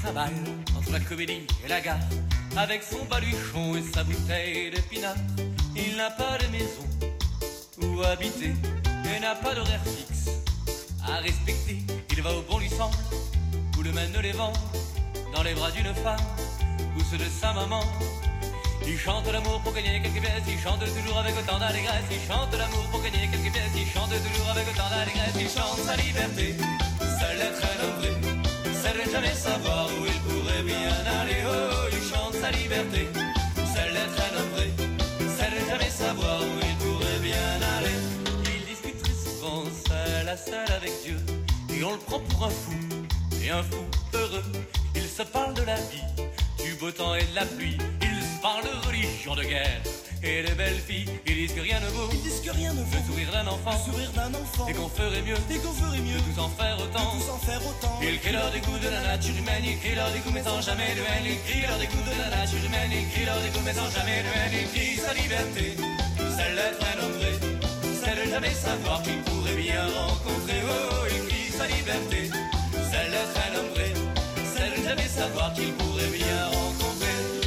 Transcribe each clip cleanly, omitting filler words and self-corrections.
travaille entre la comédie et la gare, avec son baluchon et sa bouteille d'épinards. Il n'a pas de maison où habiter et n'a pas d'horaire fixe à respecter. Il va au bon lui semble, où le mènent les vents, dans les bras d'une femme ou ceux de sa maman. Il chante l'amour pour gagner quelques pièces, il chante toujours avec autant d'allégresse. Il chante l'amour pour gagner quelques pièces, il chante toujours avec autant d'allégresse. Il chante sa liberté, seul être un homme vrai, c'est de jamais savoir où il pourrait bien aller. Oh, il chante sa liberté, seul être un homme vrai, c'est de jamais savoir où il pourrait bien aller. Il discute très souvent seul à seul avec Dieu, et on le prend pour un fou, et un fou heureux. Il se parle de la vie, du beau temps et de la pluie. Ils se parlent de religion, de guerre et de belles filles. Ils disent que rien ne vaut, Ils disent que rien ne vaut le sourire d'un enfant, le sourire d'un enfant, et qu'on ferait mieux et qu'on ferait mieux de tous en faire autant. de tous en faire autant. Il crie leur dégoût de la nature humaine, il crie leur dégoût mais sans jamais de haine. Il crie leur dégoût de la nature humaine, il crie leur dégoût mais sans jamais de haine. Il crie sa liberté, celle d'être un homme vrai, celle de jamais savoir qu'il pourrait bien rencontrer. Oh, il crie sa liberté, celle d'être un homme vrai, celle de jamais savoir qu'il pourrait bien rencontrer.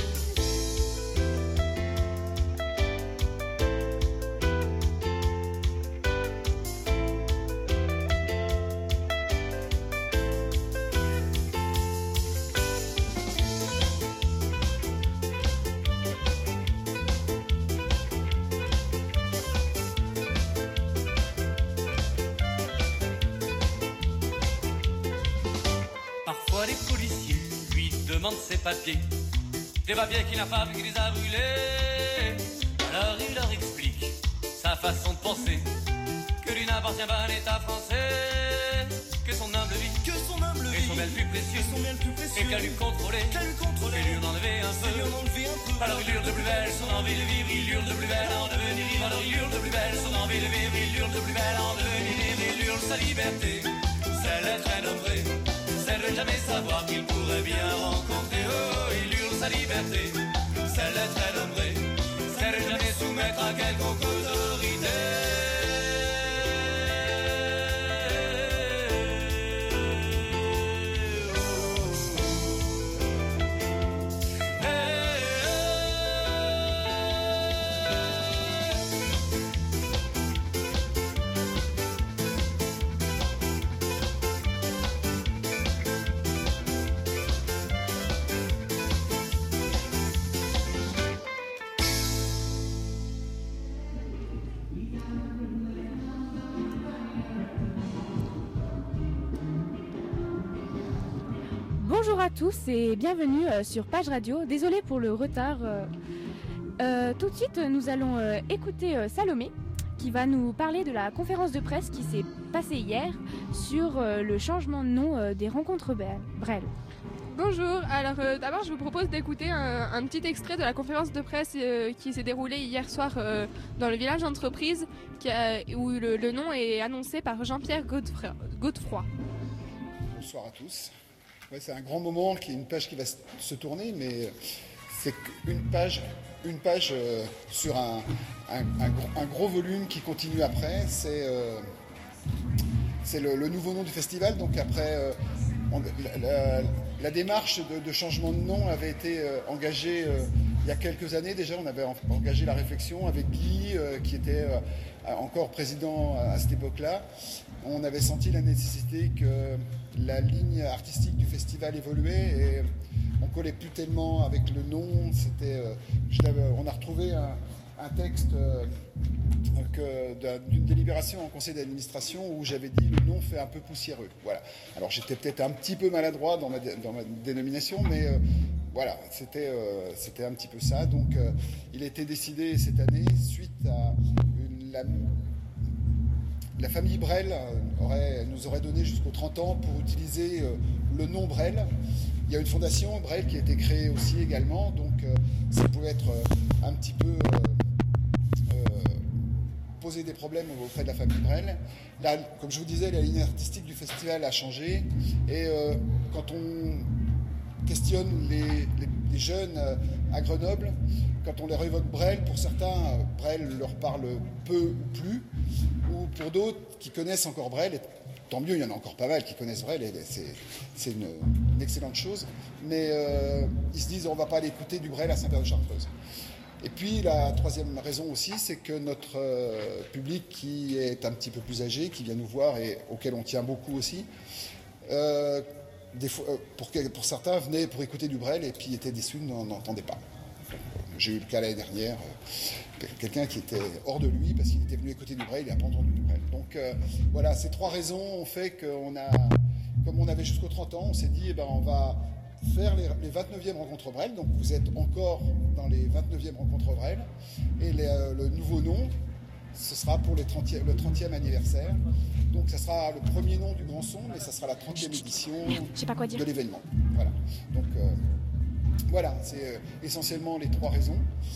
Parfois les policiers lui demandent ses papiers, des papiers qu'il n'a pas vu, qu'il les a brûlés. Alors il leur explique sa façon de penser, que lui n'appartient pas à l'État français, que son humble vie est son bien le plus précieux, et qu'à lui contrôler, et lui en enlever un peu. Alors il hurle de plus belle son envie de vivre, il hurle de plus belle en devenir libre. Alors il hurle de plus belle son envie de vivre, il hurle de plus belle en devenir libre. Il hurle sa liberté, celle d'être un homme vrai, celle de jamais savoir qu'il pourrait bien rencontrer. Oh, il hurle sa liberté, celle d'être un homme vrai, celle de jamais soumettre à quelconque autorité. Bonjour à tous et bienvenue sur Page Radio. Désolée pour le retard. Tout de suite, nous allons écouter Salomé qui va nous parler de la conférence de presse qui s'est passée hier sur le changement de nom des rencontres Brel. Bonjour, alors d'abord je vous propose d'écouter un petit extrait de la conférence de presse qui s'est déroulée hier soir dans le village d'entreprise où le nom est annoncé par Jean-Pierre Godefroy. Bonsoir à tous. Ouais, c'est un grand moment, qui est une page qui va se tourner, mais c'est une page sur un gros volume qui continue après. C'est le nouveau nom du festival. Donc après, la démarche de changement de nom avait été engagée il y a quelques années déjà. On avait engagé la réflexion avec Guy, qui était encore président à cette époque-là. On avait senti la nécessité que la ligne artistique du festival évoluait et on collait plus tellement avec le nom. On a retrouvé un texte d'une délibération en conseil d'administration où j'avais dit le nom fait un peu poussiéreux. Voilà. Alors j'étais peut-être un petit peu maladroit dans ma dénomination, mais voilà, c'était un petit peu ça. Donc il a été décidé cette année, suite à la famille Brel nous aurait donné jusqu'aux 30 ans pour utiliser le nom Brel. Il y a une fondation Brel qui a été créée aussi également, donc ça pouvait être un petit peu poser des problèmes auprès de la famille Brel. Là, comme je vous disais, la ligne artistique du festival a changé et quand on questionne les jeunes à Grenoble, quand on leur évoque Brel, pour certains, Brel leur parle peu ou plus, ou pour d'autres qui connaissent encore Brel, tant mieux, il y en a encore pas mal qui connaissent Brel, et c'est une excellente chose. Mais ils se disent, on ne va pas aller écouter du Brel à Saint-Père-de-Chartreuse. Et puis la troisième raison aussi, c'est que notre public qui est un petit peu plus âgé, qui vient nous voir et auquel on tient beaucoup aussi, des fois, pour certains, venaient pour écouter du Brel et puis étaient déçus, n'entendaient pas. J'ai eu le cas l'année dernière, quelqu'un qui était hors de lui parce qu'il était venu écouter du Brel, il n'a pas entendu du Brel. Donc voilà, ces trois raisons ont fait qu'on a, comme on avait jusqu'aux 30 ans, on s'est dit, on va faire les 29e rencontres Brel. Donc vous êtes encore dans les 29e rencontres Brel. Et le nouveau nom, ce sera pour le 30e anniversaire. Donc ça sera le premier nom du Grand Son, mais ça sera la 30e édition de l'événement. Voilà. Donc voilà, c'est essentiellement les trois raisons.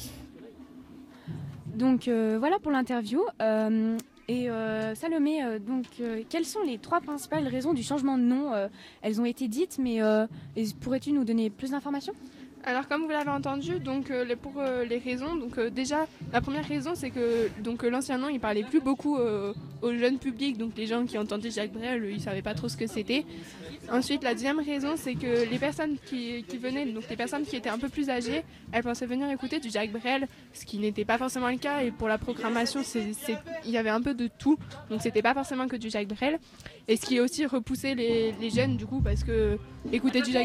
Donc voilà pour l'interview. Et Salomé, quelles sont les trois principales raisons du changement de nom? Elles ont été dites, mais pourrais-tu nous donner plus d'informations? Alors comme vous l'avez entendu, donc pour les raisons, donc déjà la première raison c'est que donc l'ancien nom il parlait plus beaucoup au jeune public, donc les gens qui entendaient Jacques Brel ils savaient pas trop ce que c'était. Ensuite la deuxième raison c'est que les personnes qui venaient, donc les personnes qui étaient un peu plus âgées, elles pensaient venir écouter du Jacques Brel, ce qui n'était pas forcément le cas, et pour la programmation il y avait un peu de tout, donc c'était pas forcément que du Jacques Brel, et ce qui aussi repoussait les jeunes du coup, parce que écouter du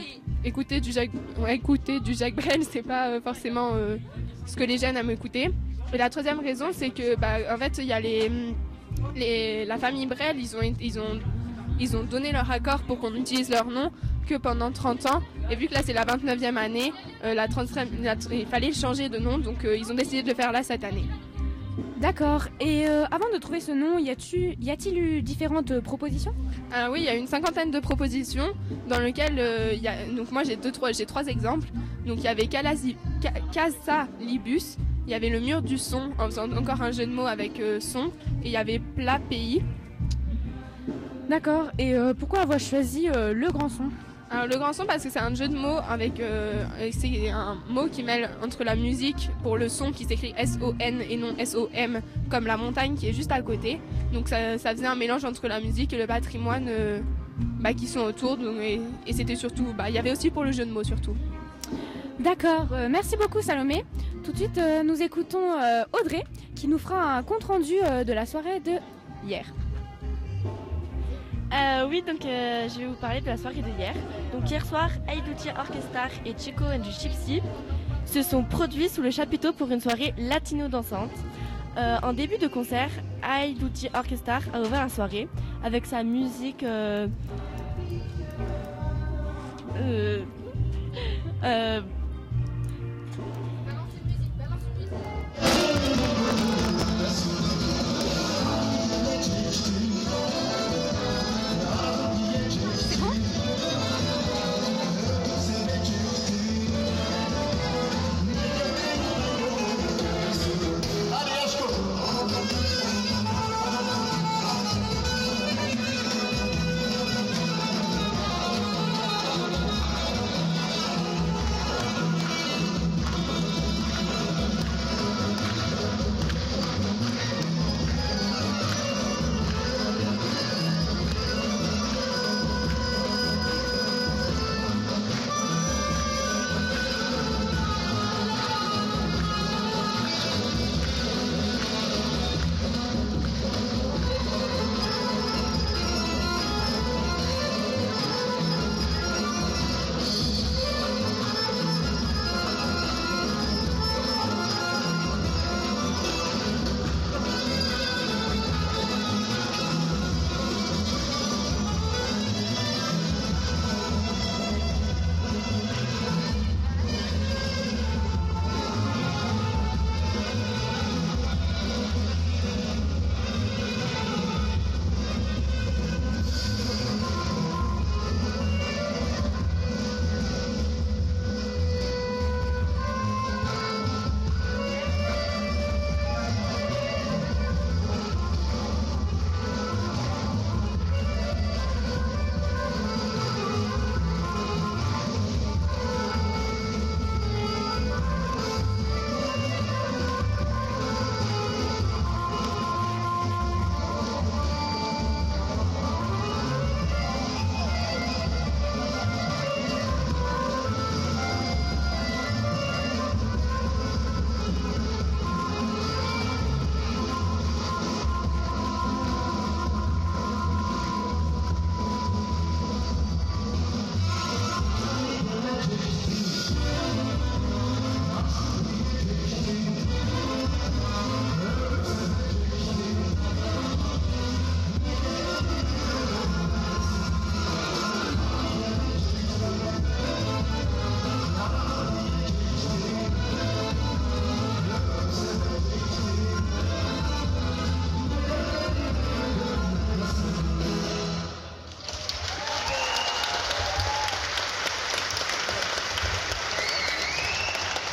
Jacques Brel c'est pas forcément ce que les jeunes aiment écouter. Et la troisième raison c'est que en fait il y a la famille Brel, ils ont donné leur accord pour qu'on utilise leur nom que pendant 30 ans, et vu que là c'est la 29e année, il fallait le changer de nom, donc ils ont décidé de le faire là cette année. D'accord. Et avant de trouver ce nom, y a-t-il eu différentes propositions? Oui, il y a une 50aine de propositions dans lesquelles donc moi j'ai trois exemples. Donc il y avait Casa Libus, il y avait le mur du son, en faisant encore un jeu de mots avec son, et il y avait Plat Pays. D'accord. Et pourquoi avoir choisi le Grand Son? Alors, le Grand Son parce que c'est un jeu de mots avec c'est un mot qui mêle entre la musique pour le son qui s'écrit S-O-N et non S-O-M, comme la montagne qui est juste à côté. Donc ça faisait un mélange entre la musique et le patrimoine qui sont autour. Donc, et c'était surtout, il y avait aussi pour le jeu de mots surtout. D'accord, merci beaucoup Salomé. Tout de suite nous écoutons Audrey qui nous fera un compte rendu de la soirée de hier. Oui, donc je vais vous parler de la soirée de hier. Donc hier soir, Aïdouti Orchestra et Chico and du Gypsy se sont produits sous le chapiteau pour une soirée latino-dansante. En début de concert, Aïdouti Orchestra a ouvert la soirée avec sa musique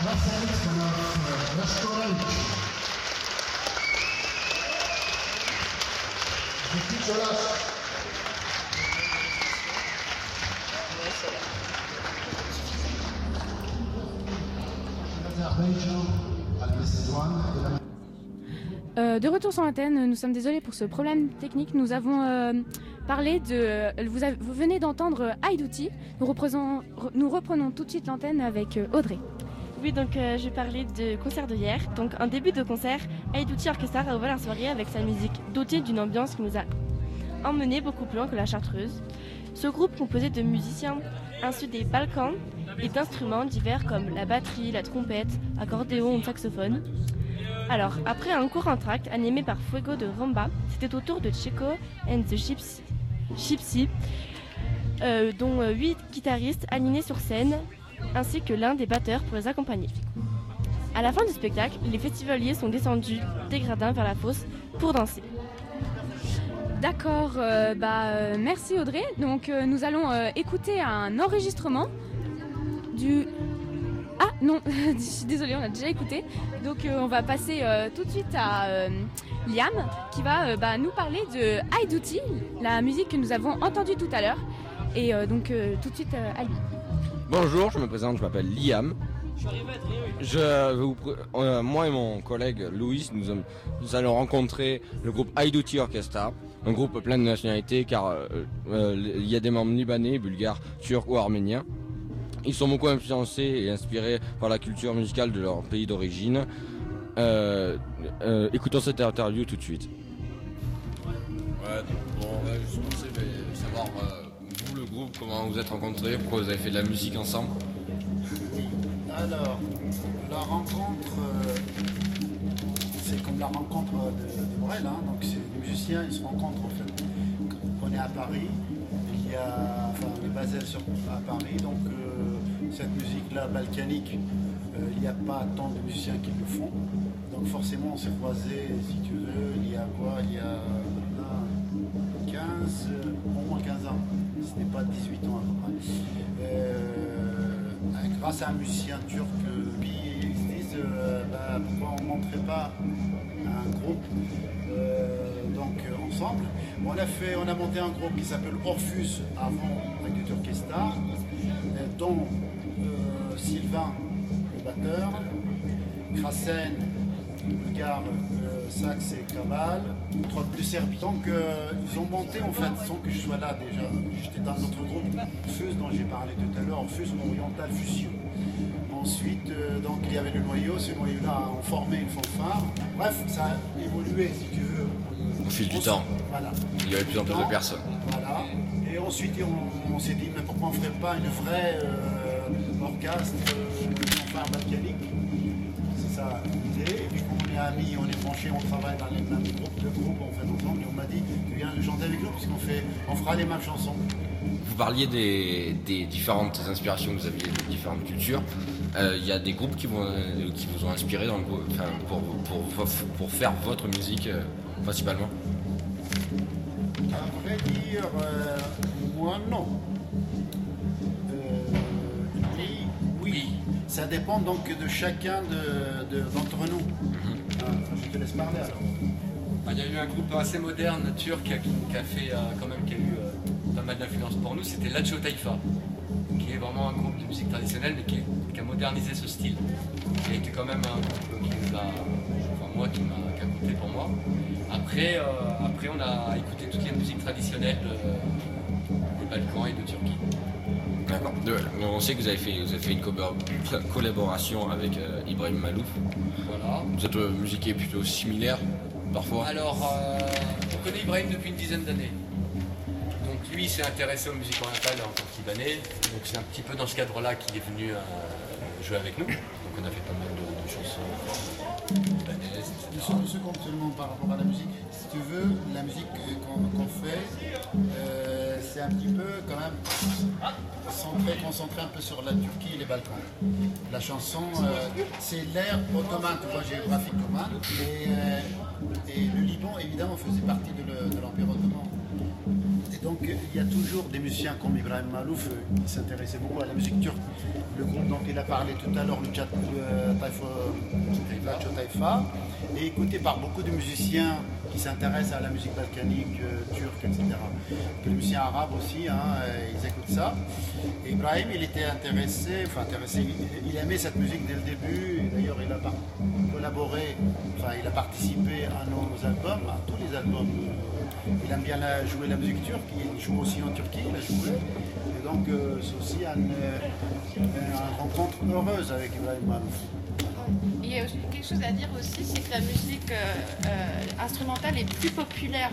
De retour sur l'antenne, nous sommes désolés pour ce problème technique. Nous avons parlé de... Vous venez d'entendre Haïdouti. Nous reprenons tout de suite l'antenne avec Audrey. Oui, donc je vais parler du concert de hier. Donc en début de concert, Haïdouti Orchestra a ouvert la soirée avec sa musique dotée d'une ambiance qui nous a emmenés beaucoup plus loin que la Chartreuse. Ce groupe composé de musiciens ainsi des Balkans et d'instruments divers comme la batterie, la trompette, accordéon ou saxophone. Alors, après un court entracte animé par Fuego de Rumba, c'était au tour de Chico and the Gypsy, dont 8 guitaristes alignés sur scène, ainsi que l'un des batteurs pour les accompagner. À la fin du spectacle, les festivaliers sont descendus des gradins vers la fosse pour danser. D'accord, merci Audrey. Donc nous allons écouter un enregistrement du... Ah non, je suis désolée, on a déjà écouté. Donc on va passer tout de suite à Liam qui va nous parler de Haïdouti, la musique que nous avons entendue tout à l'heure. Et donc tout de suite à lui. Bonjour, je me présente, je m'appelle Liam. Moi et mon collègue Louis, nous allons rencontrer le groupe Haïdouti Orchestra, un groupe plein de nationalités car il y a des membres libanais, bulgares, turcs ou arméniens. Ils sont beaucoup influencés et inspirés par la culture musicale de leur pays d'origine. Écoutons cette interview tout de suite. Ouais, bon, on va juste commencer savoir vous, le groupe, comment vous êtes rencontrés, pourquoi vous avez fait de la musique ensemble. Alors, la rencontre, c'est comme la rencontre de Morel, hein. Donc c'est les musiciens, ils se rencontrent en fait. On est à Paris, on est basé à Paris, donc cette musique-là, balkanique, il n'y a pas tant de musiciens qui le font. Donc forcément, on s'est croisés, si tu veux, il y a quoi? Il y a 15, au moins 15 ans. Ce n'est pas 18 ans à peu près. Grâce à un musicien turc qui existe, pourquoi on ne montrait pas un groupe ensemble. On a monté un groupe qui s'appelle Orphus avant Haïdouti Orchestra, dont Sylvain, le batteur, Krasen, bulgare, sax et cabale, 3 plus serbie. Donc ils ont monté en fait sans que je sois là déjà. J'étais dans notre groupe Orphus dont j'ai parlé tout à l'heure, Orphus Oriental Fusion. Ensuite, donc il y avait le noyau, ce noyau-là ont formé une fanfare. Bref, ça a évolué si tu veux. Au fil du temps, voilà. Il y avait de plus en plus de personnes. Voilà. Et ensuite, on s'est dit, mais pourquoi on ne ferait pas une vraie orchestre, fanfare balkanique? C'est ça l'idée. Et puis, quand on est amis, on est branchés, on travaille dans les mêmes groupes de groupes, on fait ensemble. Et on m'a dit, tu viens chanter avec nous, puisqu'on fera les mêmes chansons. Vous parliez des différentes inspirations que vous aviez, des différentes cultures. Il y a des groupes qui vous ont inspiré pour faire votre musique principalement. À vrai dire, moi non. Oui. Ça dépend donc de chacun d'entre nous. Je te laisse parler alors. Il y a eu un groupe assez moderne turc qui a eu pas mal d'influence pour nous, c'était Lacho Taifa, qui est vraiment un groupe de musique traditionnelle mais qui a modernisé ce style. Il a été quand même un groupe qui a coûté pour moi. Après on a écouté toutes les musiques traditionnelles des Balkans et de Turquie. D'accord. On sait que vous avez fait une collaboration avec Ibrahim Malouf. Voilà. Vous êtes musiquier plutôt similaire parfois. Alors, on connaît Ibrahim depuis une dizaine d'années. Donc lui, il s'est intéressé aux musiques orientales en tant que libanais. Donc c'est un petit peu dans ce cadre-là qu'il est venu jouer avec nous. Donc on a fait pas mal de chansons libanaises, etc. Une seconde seulement par rapport à la musique. Si tu veux, la musique qu'on fait, c'est un petit peu quand même concentré un peu sur la Turquie et les Balkans. La chanson, c'est l'ère ottomane, tu vois, géographique ottomane. Et le Liban, évidemment, faisait partie de l'Empire ottoman. Et donc il y a toujours des musiciens comme Ibrahim Malouf qui s'intéressaient beaucoup à la musique turque. Le groupe dont il a parlé tout à l'heure, le Taifa, est écouté par beaucoup de musiciens qui s'intéressent à la musique balkanique, turque, etc. Les musiciens arabes aussi, ils écoutent ça. Et Ibrahim, il était intéressé, il aimait cette musique dès le début. D'ailleurs, il a collaboré, il a participé à nos albums, à tous les albums. Il aime bien jouer la musique turque, il joue aussi en Turquie, il a joué. Et donc, c'est aussi une rencontre heureuse avec Ibrahim Malouf. Il y a quelque chose à dire aussi, c'est que la musique instrumentale est plus populaire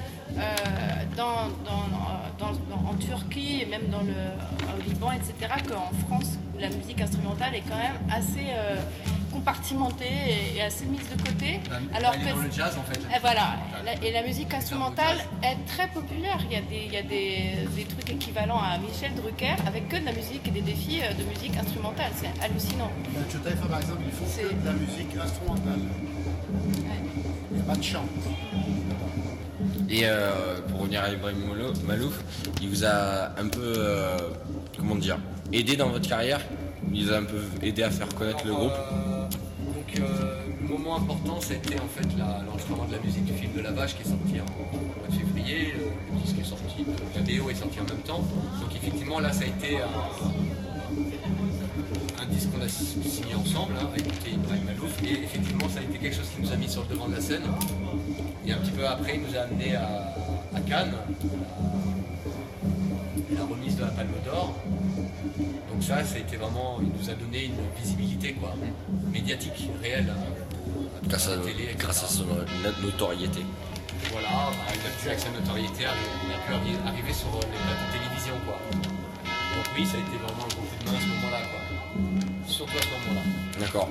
en Turquie et même au Liban, etc., qu'en France, où la musique instrumentale est quand même assez compartimentée et assez mise de côté. Alors que dans le jazz, en fait. Et voilà, et la musique instrumentale est très populaire. Il y a des trucs équivalents à Michel Drucker avec que de la musique et des défis de musique instrumentale. C'est hallucinant. Le Taifa, par exemple, ils font que de la musique instrumentale. Il n'y a pas de chant. Et pour revenir à Ibrahim Malouf, il vous a un peu, aidé dans votre carrière. Il vous a un peu aidé à faire connaître le groupe. Le moment important, c'était en fait l'enregistrement de la musique du film de la vache qui est sorti en mois de février. Le disque est sorti, la BO est sorti en même temps. Donc effectivement, là, ça a été un disque qu'on a signé ensemble, avec Ibrahim Malouf. Et effectivement, ça a été quelque chose qui nous a mis sur le devant de la scène. Et un petit peu après, il nous a amené à Cannes, la remise de la Palme d'Or. Donc ça a été vraiment, il nous a donné une visibilité médiatique réelle. Grâce à son notoriété. Voilà, il a pu, avec sa notoriété, il a pu arriver sur les plateaux de télévision. Donc oui, ça a été vraiment un gros coup de main à ce moment-là. Surtout à ce moment-là. D'accord.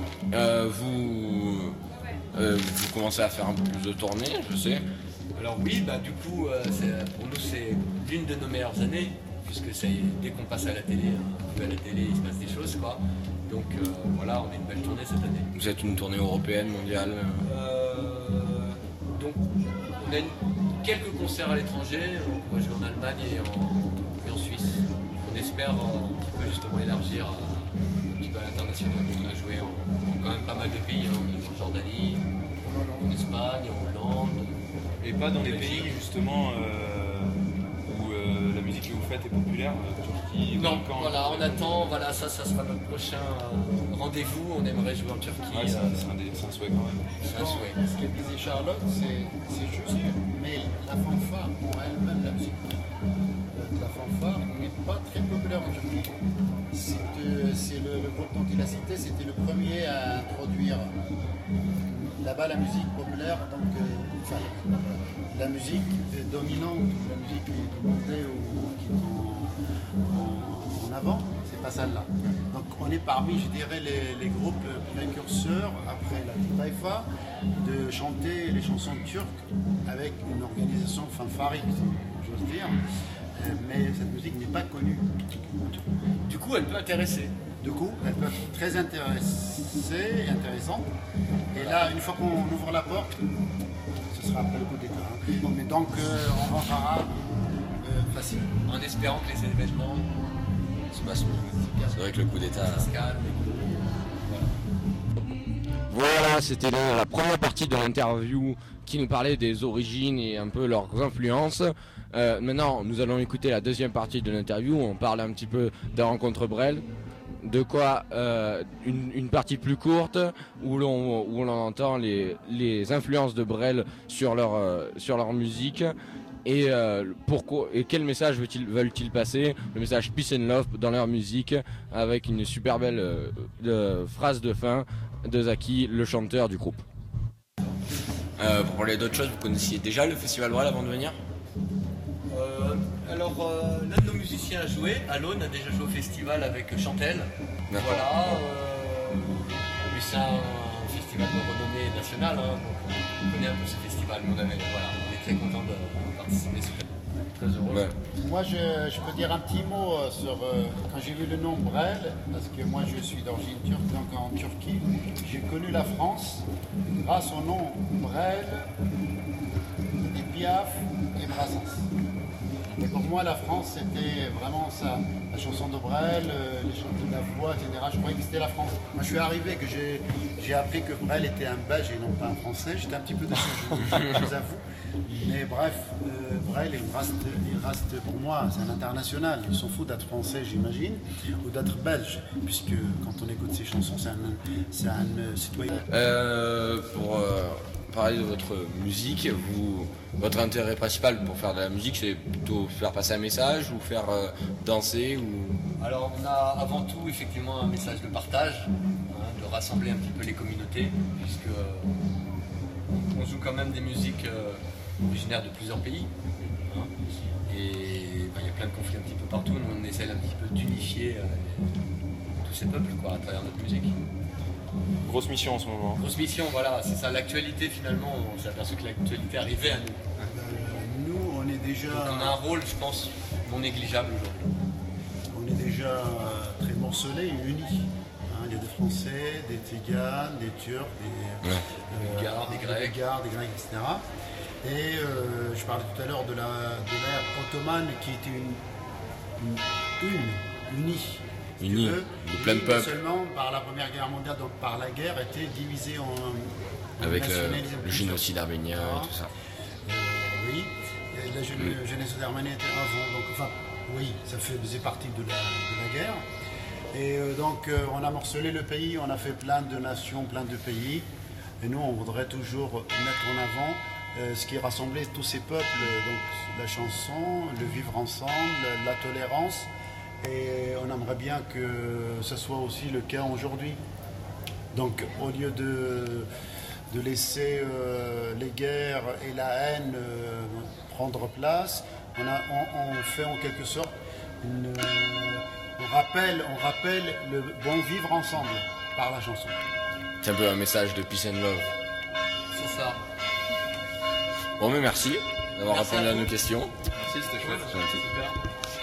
Vous commencez à faire un peu plus de tournées, je sais. Alors oui, du coup, pour nous c'est l'une de nos meilleures années, puisque dès qu'on passe à la télé, à la télé il se passe des choses. Donc voilà, on a une belle tournée cette année. Vous êtes une tournée européenne, mondiale Donc on a quelques concerts à l'étranger, on va jouer en Allemagne et en Suisse. On espère un petit peu justement élargir un petit peu à l'international. On a joué en quand même pas mal de pays, en Jordanie, en Espagne, en Hollande. Et pas dans les pays justement où la musique que vous faites est populaire, Turquie, non, voilà, on attend, ça sera notre prochain rendez-vous, on aimerait jouer en Turquie. Ouais, c'est un souhait quand même. C'est un souhait. Ce que disait Charlotte, c'est juste, mais la fanfare en elle-même, la musique la fanfare n'est pas très populaire en Turquie. C'est le groupe dont il a cité, c'était le premier à introduire là-bas la musique populaire, donc la musique dominante, la musique qui montait ou qui est en avant, c'est pas celle-là. Donc on est parmi, je dirais, les groupes précurseurs, après la Taifa, de chanter les chansons turques avec une organisation fanfarique, j'ose dire. Mais cette musique n'est pas connue. Du coup, elle peut intéresser. Du coup, elle peut être très intéressante. Et là, une fois qu'on ouvre la porte, ce sera après le coup d'État. Mais donc, on rentrera facile. En espérant que les événements se passent mieux. C'est vrai que le coup d'État se calme. Voilà, c'était la première partie de l'interview qui nous parlait des origines et un peu leurs influences. Maintenant, nous allons écouter la deuxième partie de l'interview. On parle un petit peu des rencontres Brel. De quoi une partie plus courte où l'on entend les influences de Brel sur leur musique et pourquoi et quel message veulent-ils passer, le message peace and love dans leur musique, avec une super belle phrase de fin de Zaki, le chanteur du groupe. Pour parler d'autre chose, vous connaissiez déjà le Festival Brel avant de venir? Alors, l'un de nos musiciens a joué, Alon a déjà joué au festival avec Chantel. Voilà, mais c'est un festival de renommée nationale, donc on connaît un peu ce festival, mais on est très content de participer, très heureux. Ouais. Moi, je peux dire un petit mot sur quand j'ai vu le nom Brel, parce que moi je suis d'origine turque, donc en Turquie, j'ai connu la France grâce au nom Brel, Piaf et Brassens. Et pour moi, la France, c'était vraiment ça. La chanson de Brel, les chansons de la voix, etc. Je croyais que c'était la France. Moi, je suis arrivé, que j'ai appris que Brel était un Belge et non pas un Français. J'étais un petit peu déçu, je vous avoue. Mais bref, Brel, il reste pour moi, c'est un international. Il s'en fout d'être français, j'imagine, ou d'être belge, puisque quand on écoute ses chansons, c'est un citoyen. Pour parler de votre musique, votre intérêt principal pour faire de la musique, c'est plutôt faire passer un message ou faire danser ou... Alors on a avant tout effectivement un message de partage, de rassembler un petit peu les communautés, puisque on joue quand même des musiques originaires de plusieurs pays. Et il y a plein de conflits un petit peu partout, nous on essaie un petit peu d'unifier tous ces peuples à travers notre musique. Grosse mission en ce moment. Grosse mission, voilà, c'est ça, l'actualité finalement, on s'est aperçu que l'actualité arrivait à nous. Nous, on est déjà... Donc on a un rôle, je pense, non négligeable aujourd'hui. On est déjà très morcelés et unis. Il y a des Français, des Tziganes, des Turcs, des Bulgares, des Grecs, etc. Et je parlais tout à l'heure de l'ère ottomane qui était unie. Unis, de plein de peuples. Seulement par la Première Guerre mondiale, donc par la guerre, était divisée en avec le génocide arménien et tout ça. Oui, et le génocide arménien était avant, donc enfin, oui, ça faisait partie de la guerre. Et donc on a morcelé le pays, on a fait plein de nations, plein de pays. Et nous, on voudrait toujours mettre en avant ce qui rassemblait tous ces peuples, donc la chanson, le vivre ensemble, la tolérance. Et on aimerait bien que ce soit aussi le cas aujourd'hui. Donc au lieu de laisser les guerres et la haine prendre place, on fait en quelque sorte on rappelle le bon vivre ensemble par la chanson. C'est un peu un message de peace and love. C'est ça. Bon mais merci d'avoir répondu à nos questions. Merci, c'était chouette. Super.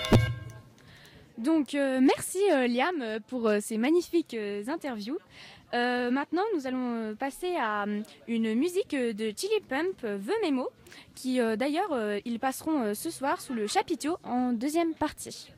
Donc merci Liam pour ces magnifiques interviews. Maintenant nous allons passer à une musique de Chili Pump, The Memo, qui d'ailleurs ils passeront ce soir sous le chapiteau en deuxième partie.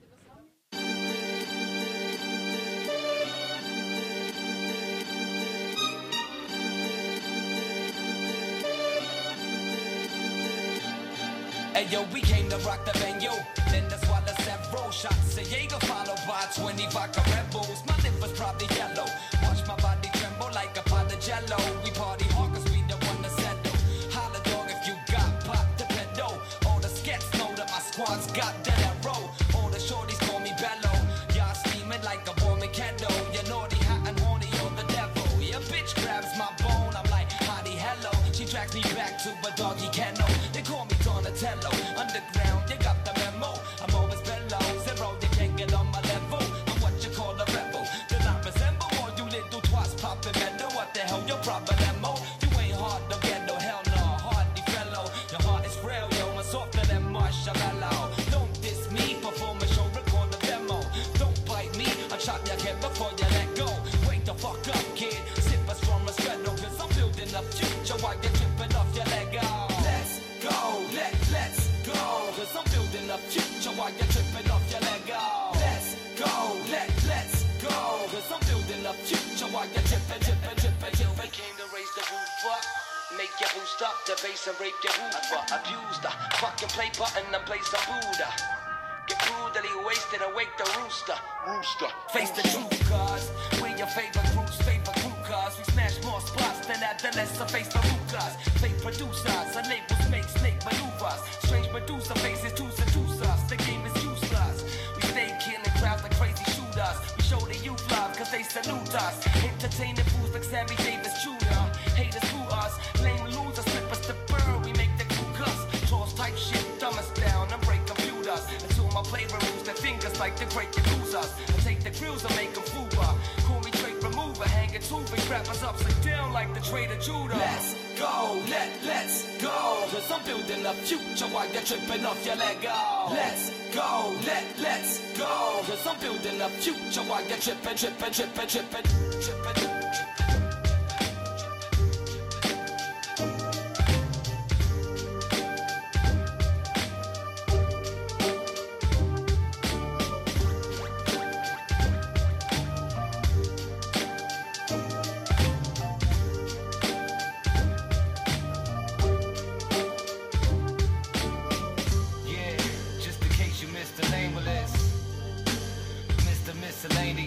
Hey yo, we came to rock the venue. Then that's why the several shots of Jaeger followed by 20 vodka Red Bulls. My lip was probably yellow. Watch my body tremble like a pot of jello. We party hard cause we the one to settle. Holla dog if you got pop the pedal. All the skets know that my squad's got that roll. All the shorties call me Bello. Y'all steaming like a warming candle. You're naughty, hot and horny, you're the devil. Your bitch grabs my bone, I'm like, hottie, hello. She drags me back to a doggy kennel. They call me Donatello. Underground, you got the memo. I'm always below zero, you can't get on my level. I'm what you call a rebel. Then I resemble all you little twats popping metal. What the hell, your problem, mo? You ain't hard to get no hell no, hardy fellow. Your heart is frail, yo, I'm softer than marshmallow. Don't diss me, perform a show, record a demo. Don't bite me, I'll chop your head before you let go. Wake the fuck up, kid. Sip us from a straddle, cause I'm building a future while you're tripping off your leg. Let's go, let's go. Cause I'm building a future while you're tripping off your leg. Let's go, let's go. Cause I'm building a future while you're tripping. We came to raise the roof up. Make your boost up the bass and rape your hoover. Abuse the fucking play button and play some Buddha. Get brutally wasted and wake the rooster. Face the truth, cause we're your favorite group's favorite crew, cause we smash more spots than adolescents face the root cause. Fake producers and labels make snake maneuvers. Strange Medusa faces twos and twos us. The game is useless. We stay killing crowds like crazy shooters. We show the youth love cause they salute us. Entertaining fools like Sammy Davis Jr. Haters fool us. Lame losers slip us the bird. We make the crew cuss. Trolls type shit, dumb us down and break computers. Until my play removes their fingers like the great Yakuzas. I take the cruiser, make them fuba. Call me trait remover, hang a tube and grab us upside down like the Trader Judah. Let's go, let's go. Cause I'm building a future while you're tripping off your Lego. Let's go, let's go. Cause I'm building a future while you're tripping.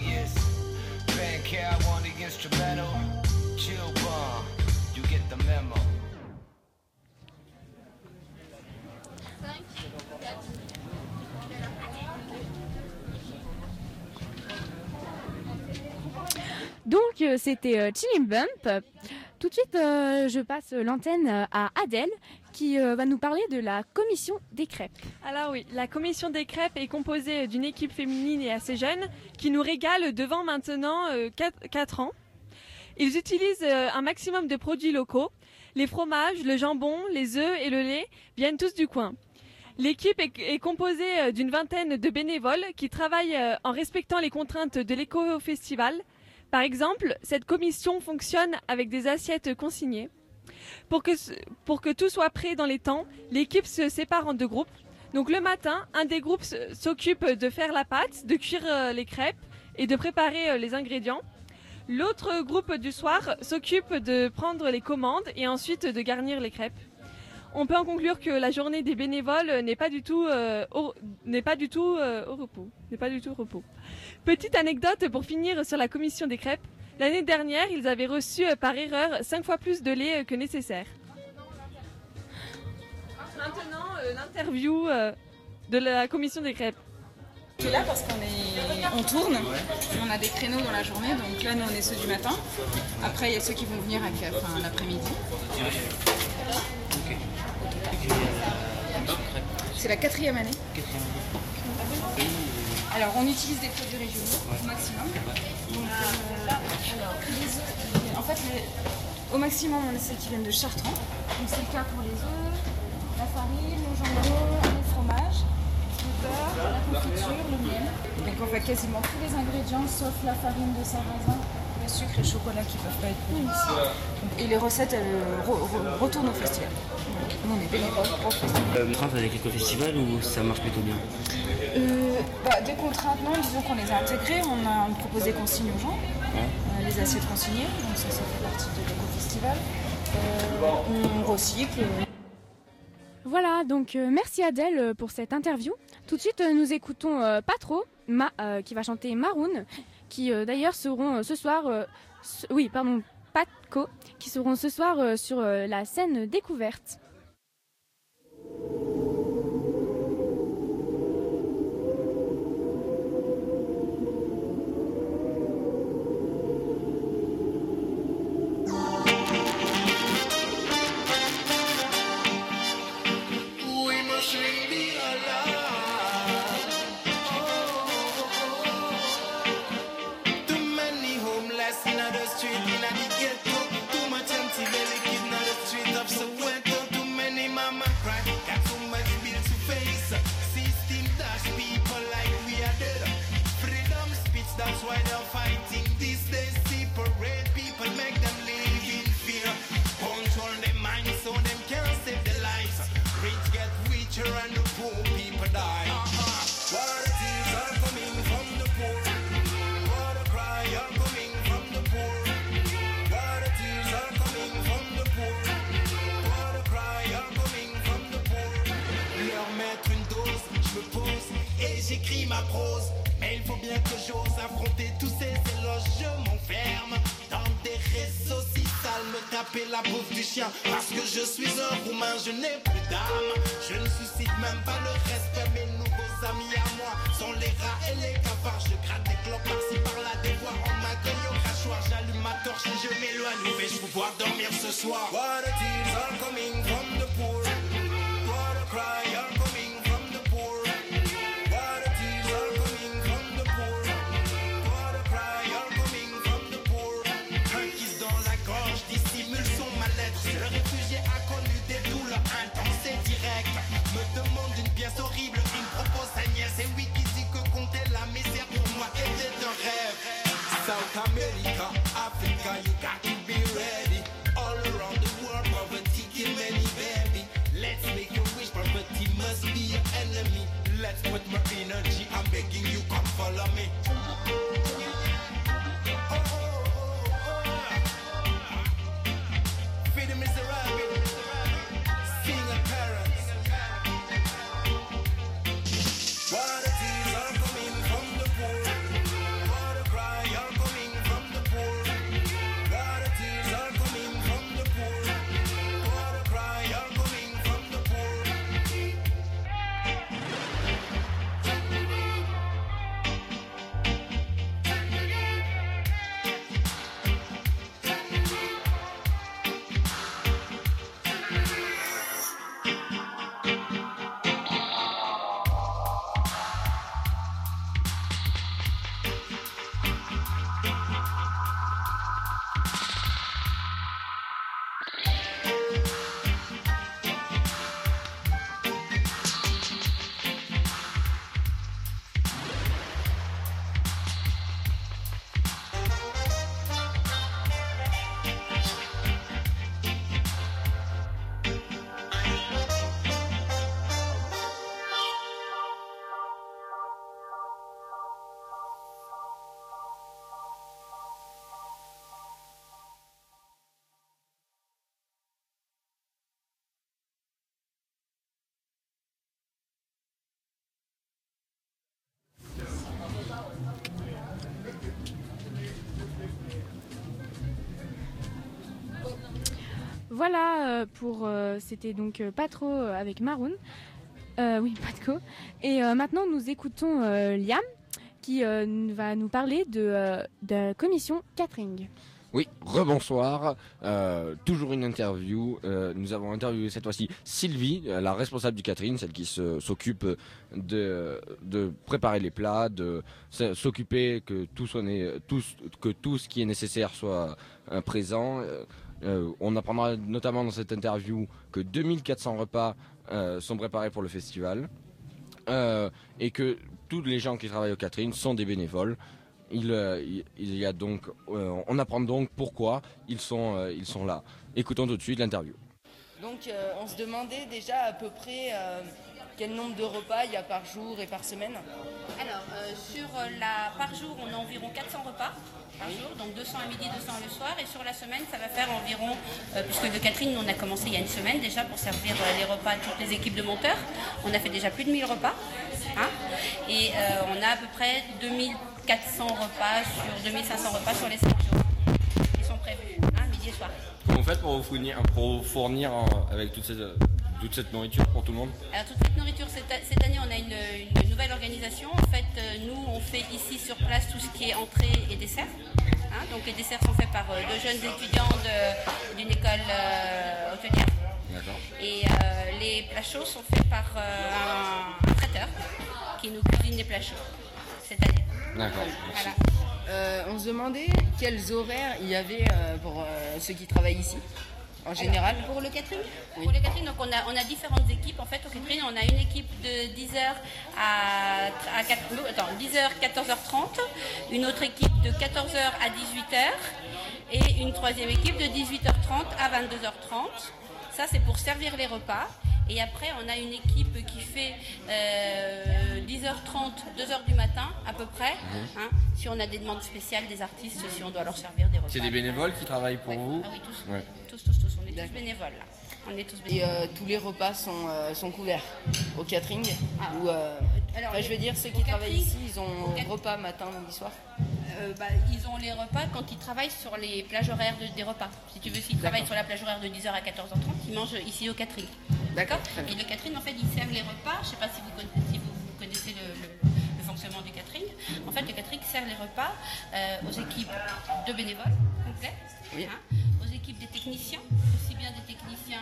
is. Bandcare, I want the instrumental. Chill bomb, you get the memo. Donc c'était Chilling Bump. Tout de suite, je passe l'antenne à Adèle qui va nous parler de la commission des crêpes. Alors oui, la commission des crêpes est composée d'une équipe féminine et assez jeune qui nous régale devant maintenant 4 ans. Ils utilisent un maximum de produits locaux. Les fromages, le jambon, les œufs et le lait viennent tous du coin. L'équipe est composée d'une vingtaine de bénévoles qui travaillent en respectant les contraintes de l'éco-festival. Par exemple, cette commission fonctionne avec des assiettes consignées. Pour que tout soit prêt dans les temps, l'équipe se sépare en 2 groupes. Donc le matin, un des groupes s'occupe de faire la pâte, de cuire les crêpes et de préparer les ingrédients. L'autre groupe du soir s'occupe de prendre les commandes et ensuite de garnir les crêpes. On peut en conclure que la journée des bénévoles n'est pas du tout au repos. Petite anecdote pour finir sur la commission des crêpes. L'année dernière, ils avaient reçu par erreur 5 fois plus de lait que nécessaire. Maintenant, l'interview de la commission des crêpes. Je suis là parce qu'on tourne, on a des créneaux dans la journée, donc là nous on est ceux du matin. Après il y a ceux qui vont venir l'après-midi. C'est la 4e année. Alors on utilise des produits régionaux au maximum. Donc, en fait au maximum on a celles qui viennent de Chartrand. Donc c'est le cas pour les œufs, la farine, le jambon, le fromage. Le beurre, la confiture, le miel. Donc on fait quasiment tous les ingrédients sauf la farine de sarrasin, le sucre et le chocolat qui ne peuvent pas être produits ici. Et les recettes elles retournent au festival. Donc, nous on est bénévoles au festival. Contrainte avec l'éco-festival ou ça marche plutôt bien? Des contraintes non, disons qu'on les a intégrées, on propose des consignes aux gens, les assiettes consignées, donc ça fait partie de l'éco-festival. On recycle. Voilà, donc merci Adèle pour cette interview. Tout de suite, nous écoutons Patro, qui va chanter Maroon, qui d'ailleurs seront ce soir, Patco, qui seront ce soir sur la scène découverte. J'écris ma prose, mais il faut bien que j'ose affronter tous ces éloges. Je m'enferme dans des réseaux si sales, me taper la bouffe du chien. Parce que je suis un roumain, je n'ai plus d'âme. Je ne suscite même pas le respect. Mes nouveaux amis à moi sont les rats et les cafards. Je gratte des clopes par-ci par-là, des voix en m'accueille au crachoir. J'allume ma torche et je m'éloigne. Mais je pouvoir dormir ce soir. What the tears are coming from the poor. What a cry are coming from the poor. Le réfugié a connu des douleurs intenses et directes. Me demande une pièce horrible, il me propose sa nièce. Et oui, qui dit que compter la misère pour moi était un rêve. South America, Africa, you got to be ready. All around the world, poverty kill many, baby. Let's make a wish, poverty must be your enemy. Let's put more energy, I'm begging you, come follow me. What a tears are coming from the poor. What a cry Voilà c'était donc Pas trop avec Maroon. Oui, Patco. Et maintenant, nous écoutons Liam qui va nous parler de la commission catering. Oui, rebonsoir. Toujours une interview. Nous avons interviewé cette fois-ci Sylvie, la responsable du catering, celle qui s'occupe de préparer les plats, de s'occuper que tout ce qui est nécessaire soit présent. On apprendra notamment dans cette interview que 2400 repas sont préparés pour le festival et que tous les gens qui travaillent au catering sont des bénévoles. On apprend donc pourquoi ils sont là. Écoutons tout de suite l'interview. Donc on se demandait déjà à peu près quel nombre de repas il y a par jour et par semaine. Alors par jour on a environ 400 repas par jour, donc 200 à midi, 200 le soir, et sur la semaine ça va faire environ, puisque le catering on a commencé il y a une semaine déjà pour servir les repas à toutes les équipes de monteurs, on a fait déjà plus de 1000 repas, et on a à peu près 2400 repas sur 2500 repas sur les 5 jours qui sont prévus, midi et soir. Comment vous faites pour vous fournir avec toute cette nourriture pour tout le monde? Alors toute cette nourriture, cette année on a une nouvelle organisation. En fait, nous on fait ici sur place tout ce qui est entrée et dessert. Donc les desserts sont faits par 2 jeunes étudiants d'une école hôtelière. D'accord. Et les plats chauds sont faits par un traiteur qui nous cuisine les plats chauds cette année. D'accord. Voilà. On se demandait quels horaires il y avait pour ceux qui travaillent ici. En général. Alors, pour le catering, oui. Pour le catering, donc on a différentes équipes. En fait, au catering, on a une équipe de 10h à 10h, 14h30, une autre équipe de 14h à 18h et une troisième équipe de 18h30 à 22h30. Ça, c'est pour servir les repas. Et après, on a une équipe qui fait 10h30, 2h du matin à peu près. Si on a des demandes spéciales des artistes, si on doit leur servir des repas. C'est des bénévoles qui travaillent pour vous? Ah oui, tous. Ouais. Tous. On est tous bénévoles là. On est tous Et bénévoles. tous les repas sont couverts au catering Alors, je veux dire, ceux qui travaillent ici, ils ont repas matin, midi, soir. Ils ont les repas quand ils travaillent sur les plages horaires des repas. Si tu veux, s'ils travaillent sur la plage horaire de 10h à 14h30, ils mangent ici au catering. D'accord. Et le catering, en fait, ils servent les repas. Je ne sais pas si vous connaissez le fonctionnement du catering. En fait, le catering sert les repas aux équipes de bénévoles complets, aux équipes des techniciens, aussi bien des techniciens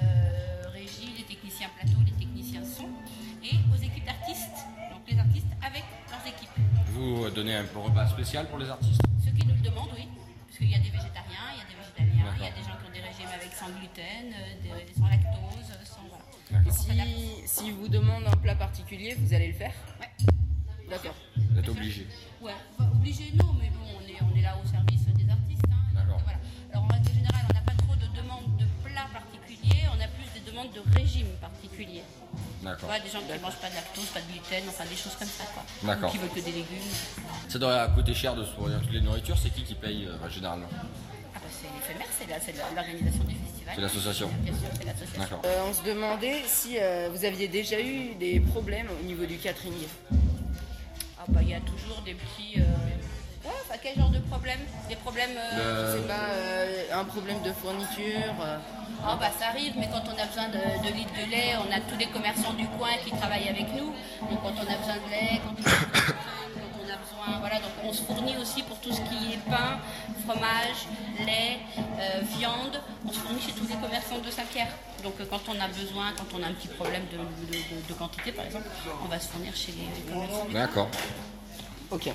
régie, les techniciens plateau, les techniciens son, et aux équipes d'artistes, donc les artistes avec leurs équipes. Vous donnez un repas spécial pour les artistes? Ceux qui nous le demandent, oui. Parce qu'il y a des végétariens, il y a des végétaliens, il y a des gens qui ont des régimes avec sans gluten, sans lactose, sans... Voilà. Et si vous demandent un plat particulier, vous allez le faire? Ouais. D'accord. Vous êtes obligé? Ouais, obligé non, mais bon, on est là au service des artistes. D'accord. Voilà. Alors en règle générale, on n'a pas trop de demandes de plats particuliers, on a plus des demandes de régimes particuliers. D'accord. Ouais, des gens qui ne mangent pas de lactose, pas de gluten, enfin des choses comme ça, quoi. D'accord. Ou qui veulent que des légumes. Ça doit coûter cher de se fournir toutes les nourritures. C'est qui paye généralement? C'est l'éphémère, c'est l'organisation du festival. C'est l'association. Bien sûr, c'est l'association. D'accord. On se demandait si vous aviez déjà eu des problèmes au niveau du catering. Il y a toujours des petits... quel genre de problème? Des problèmes... Je sais pas, un problème de fourniture. Ça arrive, mais quand on a besoin de litres de lait, on a tous les commerçants du coin qui travaillent avec nous. Donc quand on a besoin de lait, quand on a besoin... Voilà, donc on se fournit aussi pour tout ce qui est pain, fromage, lait, viande. On se fournit chez tous les commerçants de Saint-Pierre. Donc quand on a besoin, quand on a un petit problème de quantité par exemple, on va se fournir chez les commerçants. D'accord. Ok.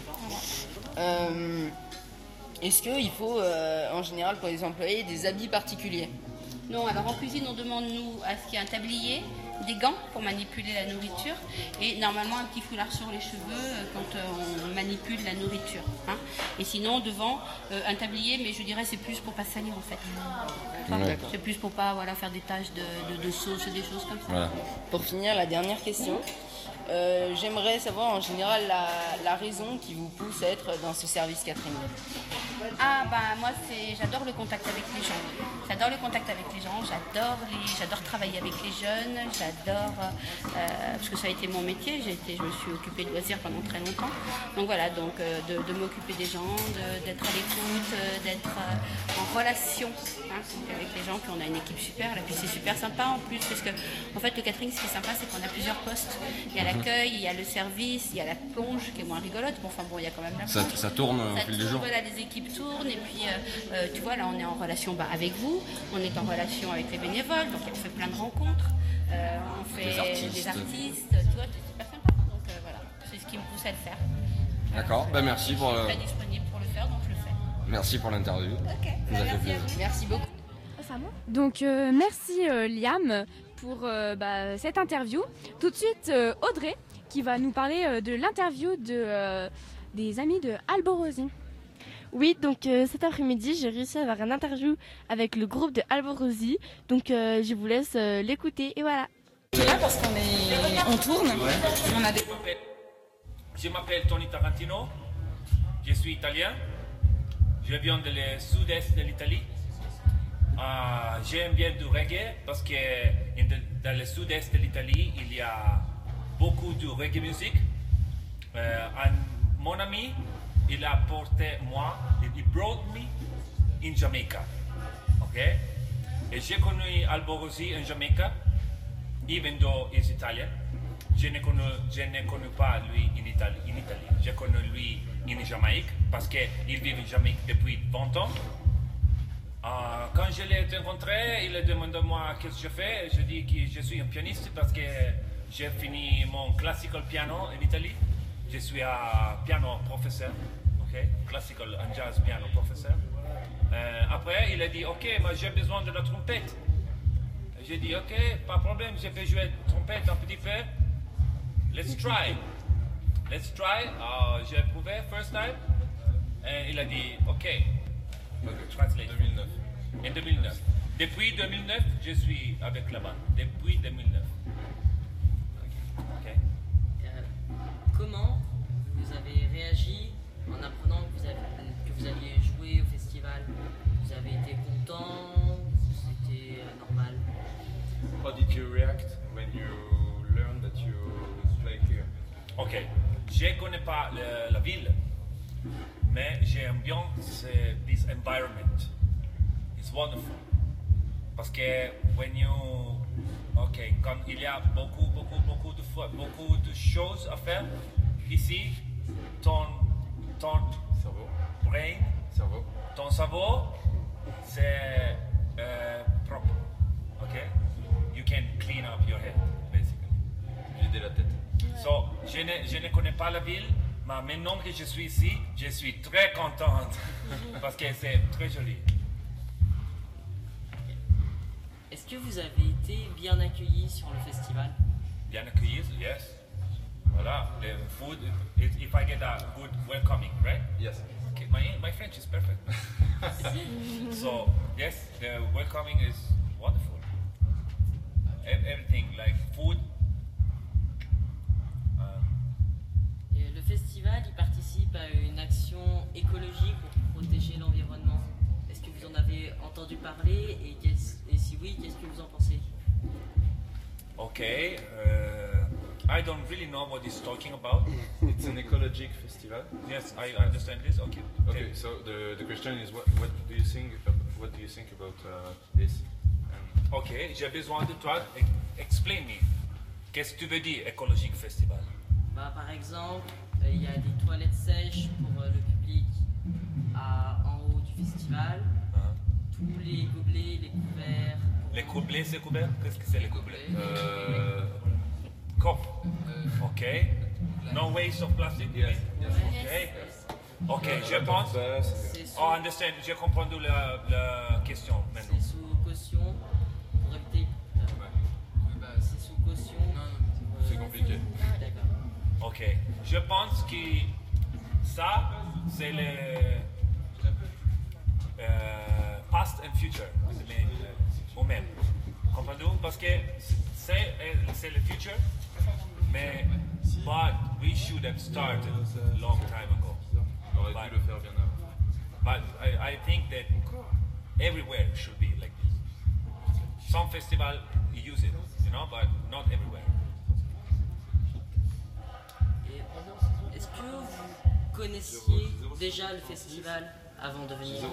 Est-ce qu'il faut en général pour les employés des habits particuliers? Non, alors en cuisine on demande nous à ce qu'il y ait un tablier, des gants pour manipuler la nourriture et normalement un petit foulard sur les cheveux quand on manipule la nourriture. Et sinon devant un tablier, mais je dirais c'est plus pour pas salir en fait. C'est plus pour pas faire des taches de sauce et des choses comme ça. Voilà. Pour finir, la dernière question. J'aimerais savoir en général la raison qui vous pousse à être dans ce service catering. Ah bah moi j'adore le contact avec les gens. J'adore le contact avec les gens, j'adore travailler avec les jeunes, parce que ça a été mon métier, je me suis occupée de loisirs pendant très longtemps. Donc voilà, de m'occuper des gens, d'être à l'écoute, d'être en relation avec les gens, puis on a une équipe super, là, puis c'est super sympa en plus, parce que en fait le catering ce qui est sympa c'est qu'on a plusieurs postes. Il y a l'accueil, il y a le service, il y a la plonge qui est moins rigolote, il y a quand même la plonge. Ça tourne au fil des jours. Voilà, les équipes tournent et puis tu vois là on est en relation avec vous, on est en relation avec les bénévoles, donc on fait plein de rencontres, on fait des artistes, tu vois, c'est super sympa, donc voilà, c'est ce qui me pousse à le faire. D'accord, merci pour... Je suis pas disponible pour le faire, donc je le fais. Merci pour l'interview. Ok, merci beaucoup. Donc merci Liam pour cette interview. Tout de suite Audrey qui va nous parler de l'interview des amis de Alborosi. Oui, donc cet après-midi, j'ai réussi à avoir une interview avec le groupe de Alborosi. Donc je vous laisse l'écouter et voilà. Je suis là parce on tourne. On a des... Je m'appelle Tony Tarantino, je suis italien, je viens du sud-est de l'Italie. J'aime bien du reggae parce que dans le sud-est de l'Italie, il y a beaucoup de reggae musique. Mon ami, il a porté moi, il brought me in Jamaica. Okay? Et j'ai connu Alborosi en Jamaica, even though he's Italian. Je ne connais pas lui en Italie. Je connais lui en Jamaïque parce qu'il vit en Jamaïque depuis 20 ans. Quand je l'ai rencontré, il a demandé à moi qu'est-ce que je fais. Je dis que je suis un pianiste parce que j'ai fini mon classical piano en Italie. Je suis un piano professeur, okay? Classical and jazz piano professeur. Après, il a dit ok, j'ai besoin de la trompette. J'ai dit ok, pas de problème, je peux jouer trompette un petit peu. Let's try. J'ai approuvé first time. Et il a dit ok. Translate. 2009. En 2009. Depuis 2009, je suis avec la bande. Depuis 2009. Okay. Comment vous avez réagi en apprenant que vous alliez jouer au festival? Vous avez été content? C'était normal? How did you react when you learned that you play here? Ok. Je ne connais pas la ville. Mais j'aime bien this environment. It's wonderful. Parce que quand il y a beaucoup de choses à faire, ici, ton cerveau, c'est propre. Ok? You can clean up your head, basically. Vider la tête. So, je ne connais pas la ville. Mais maintenant que je suis ici, je suis très contente parce que c'est très joli. Est-ce que vous avez été bien accueillis sur le festival? Bien accueillis, yes. Voilà, the food, if I get a good welcoming, right? Yes. Okay, my French is perfect. So, yes, the welcoming is wonderful. Everything, like food. Le festival, il participe à une action écologique pour protéger l'environnement. Est-ce que vous en avez entendu parler et si oui, qu'est-ce que vous en pensez? Okay, I don't really know what he's talking about. It's an ecologic festival. Yes, I understand this. Okay. Okay. So the question is, what do you think? What do you think about this? Okay, j'ai besoin de toi. Explain me. Qu'est-ce que tu veux dire écologique festival? Par exemple, il y a des toilettes sèches pour le public en haut du festival. Tous les gobelets, les couverts. Les gobelets, c'est couvert? Qu'est-ce que c'est les gobelets? Cup. Ok. No waste of plastic? Yes. Ok. Ok, je pense. Oh, understand. J'ai compris la question maintenant. C'est sous caution pour éviter. C'est sous caution. C'est compliqué. D'accord. Ok. Je pense que ça, c'est le past and future. Au même. Comprenez-vous? Parce que c'est le future. Mais, but we should have started a long time ago. On aurait dû le faire bien avant. But I think that everywhere should be like this. Some festivals use it, you know, but not everywhere. Et est-ce que vous connaissiez déjà le festival avant de venir?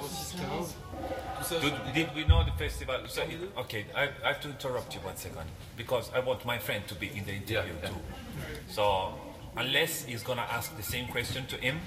Did we know the festival? So okay, I have to interrupt you 1 second because I want my friend to be in the interview too. So unless he's gonna ask the same question to him.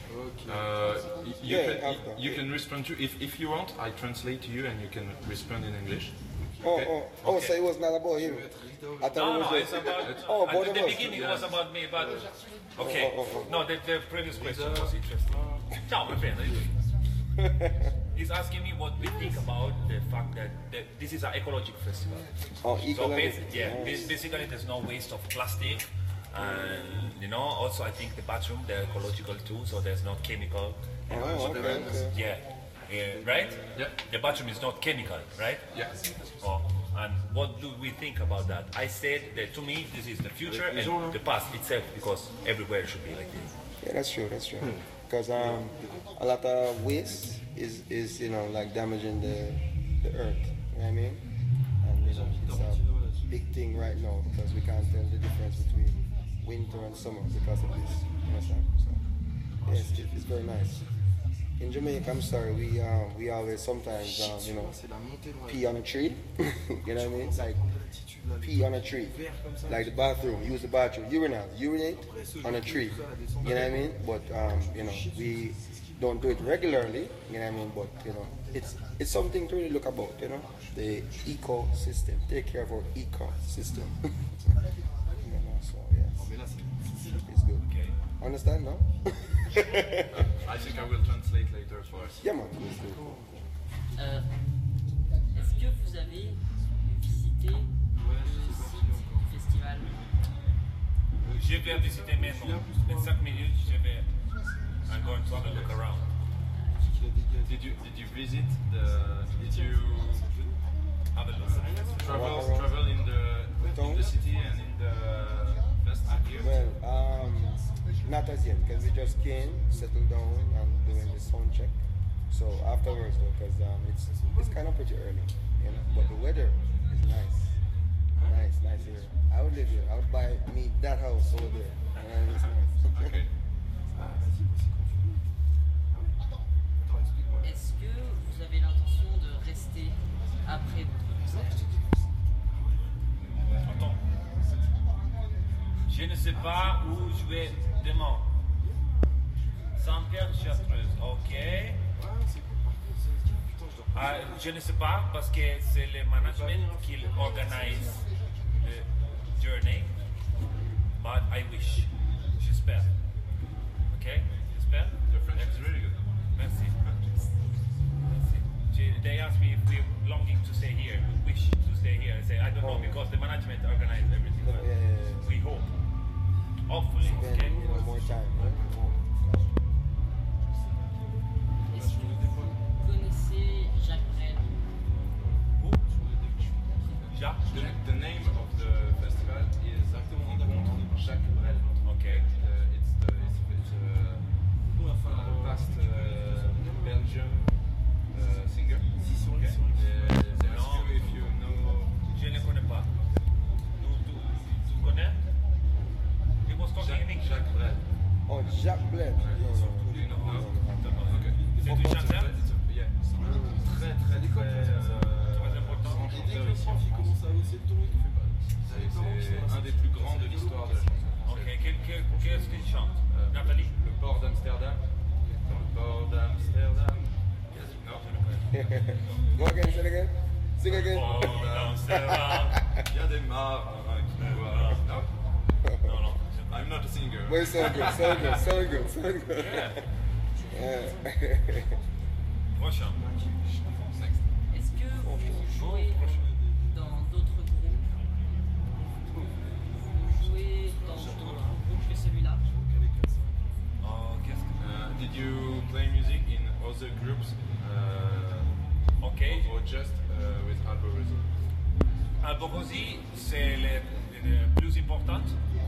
You can respond to if you want. I translate to you and you can respond in English. Okay. So it was not about you. I thought No, it's about. At the beginning it was about me, but okay. No, the previous question was interesting. Ciao, my friend. He's asking me what we think about the fact that this is an ecological festival. Oh, so basically there's no waste of plastic, and you know, also I think the bathroom they're ecological too, so there's no chemical. Okay. Yeah, right? Yeah. The bathroom is not chemical, right? Yeah. Oh, and what do we think about that? I said that to me this is the future and the past itself, because everywhere should be like this. Yeah, that's true. Because a lot of waste is you know, like damaging the earth. You know what I mean? And you know, it's a big thing right now because we can't tell the difference between winter and summer because of this. You understand? So yes, it's very nice. In Jamaica, I'm sorry, we always sometimes you know, pee on a tree. You know what I mean? Like pee on a tree, like the bathroom. Use the bathroom, urinate on a tree. You know what I mean? But you know, we don't do it regularly. You know what I mean? But you know, it's something to really look about. You know, the ecosystem. Take care of our ecosystem. You know, so yeah, it's good. Okay. Understand now? I think I will translate later for us. Yeah, man. Est-ce que vous avez visité le site du festival? Je vais visiter maintenant. In 5 minutes, je vais. I'm going to have a look around. Did you visit did you have a look? Travel in the city and in the festival? Well, not as yet, because we just came, settled down, and doing the sound check. So afterwards, though, because it's kind of pretty early, you know. But the weather is nice, nice here. I would live here. I would buy me that house over there. And it's nice. Okay. Est-ce que vous avez l'intention de rester après votre concert? Attends. Je ne sais pas où je vais demain. Saint-Pierre-Chartreuse, ok. Je ne sais pas parce que c'est le management qui organise le journey. But I wish. J'espère. Ok? J'espère. Your French is really good. Merci. They asked me if we're longing to stay here. We wish to stay here. I say I don't know because the management organized everything. But we hope. Hopefully, okay. More time. Est-ce que vous connaissez Jacques Brel? Jacques? The name of the festival is Jacques Brel. Okay. It's past Belgian singer. Okay. They ask you if you know. Je ne connais pas. Tu connais? He was talking in English. Jacques Brel. Oh, Jacques Brel. Do you know? No. Okay. C'est du chanteur? Yeah. Très important. C'est un des plus grands de l'histoire de la chanson. Ok, qu'est-ce qu'il chante? Nathalie? Le port d'Amsterdam. Dans le port d'Amsterdam. Non, je le connais. Go again, say it again. Sing again. Port d'Amsterdam. Il y a des marins qui voient. Non? Non. I'm not a singer. But it sound good. Yeah. Prochain. Est-ce que vous jouez dans d'autres groupes? Vous jouez dans d'autres groupes que celui-là? Did you play music in other groups? Okay. Or just with Alborosie? Alborosie, c'est le plus important.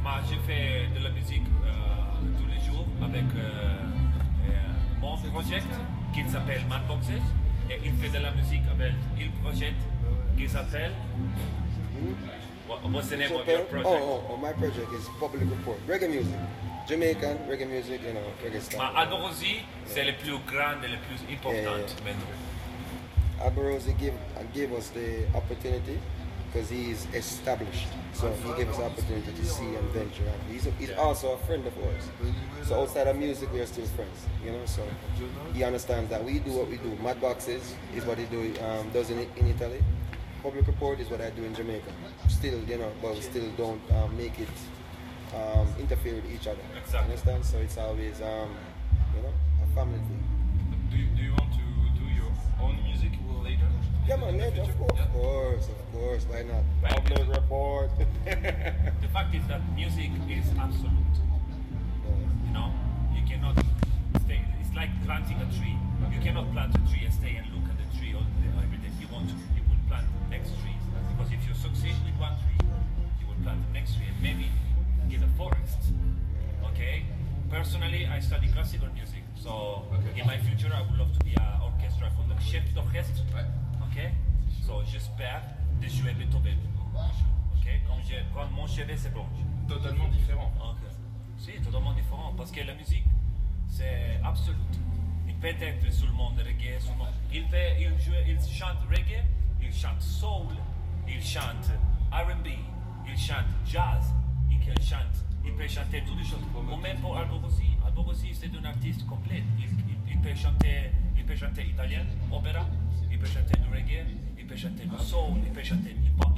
Moi, je fais de la musique tous les jours avec mon projet qui s'appelle Manboxes. Et il fait de la musique avec un projet qui s'appelle... What's the name of your project? Oh, my project is Public Report. Reggae music. Jamaican reggae music, you know, reggae style. Alborosie, c'est le plus grand et le plus important maintenant. Alborosie gave us the opportunity because he's established. So he gave us the opportunity to see and venture. And he's also a friend of ours. So outside of music, we are still friends, you know. So he understands that we do what we do. Madboxes is what he does in Italy. Public Report is what I do in Jamaica. Still, you know, but we still don't make it interfere with each other. Exactly. Understand? So it's always, you know, a family thing. Do you want to do your own music later? Yeah, man, later, of course, why not? Public Report. The fact is that music is absolute. You know, you cannot stay. It's like planting a tree. You cannot plant a tree and stay and look at the tree all every day. You want to, you will plant next trees. Because if you succeed with one tree, you will plant the next tree and maybe get a forest. Okay? Personally, I study classical music. So in my future, I would love to be an orchestra for the chef d'orchestre. Okay? So j'espère de jouer Beethoven. Okay? Quand mon chevet c'est blanc. Totalement différent. Okay. Si, totalement différent. Parce que la musique, c'est absolute. Il peut être sur le monde reggae, sur le monde. Il chante reggae, il chante soul, il chante R&B, il chante jazz, il peut chanter toutes les choses. Ou même pour Alborosie. Alborosie, c'est un artiste complet. Il peut chanter italien, opéra, il peut chanter du reggae, il peut chanter du soul, il peut chanter du hip-hop.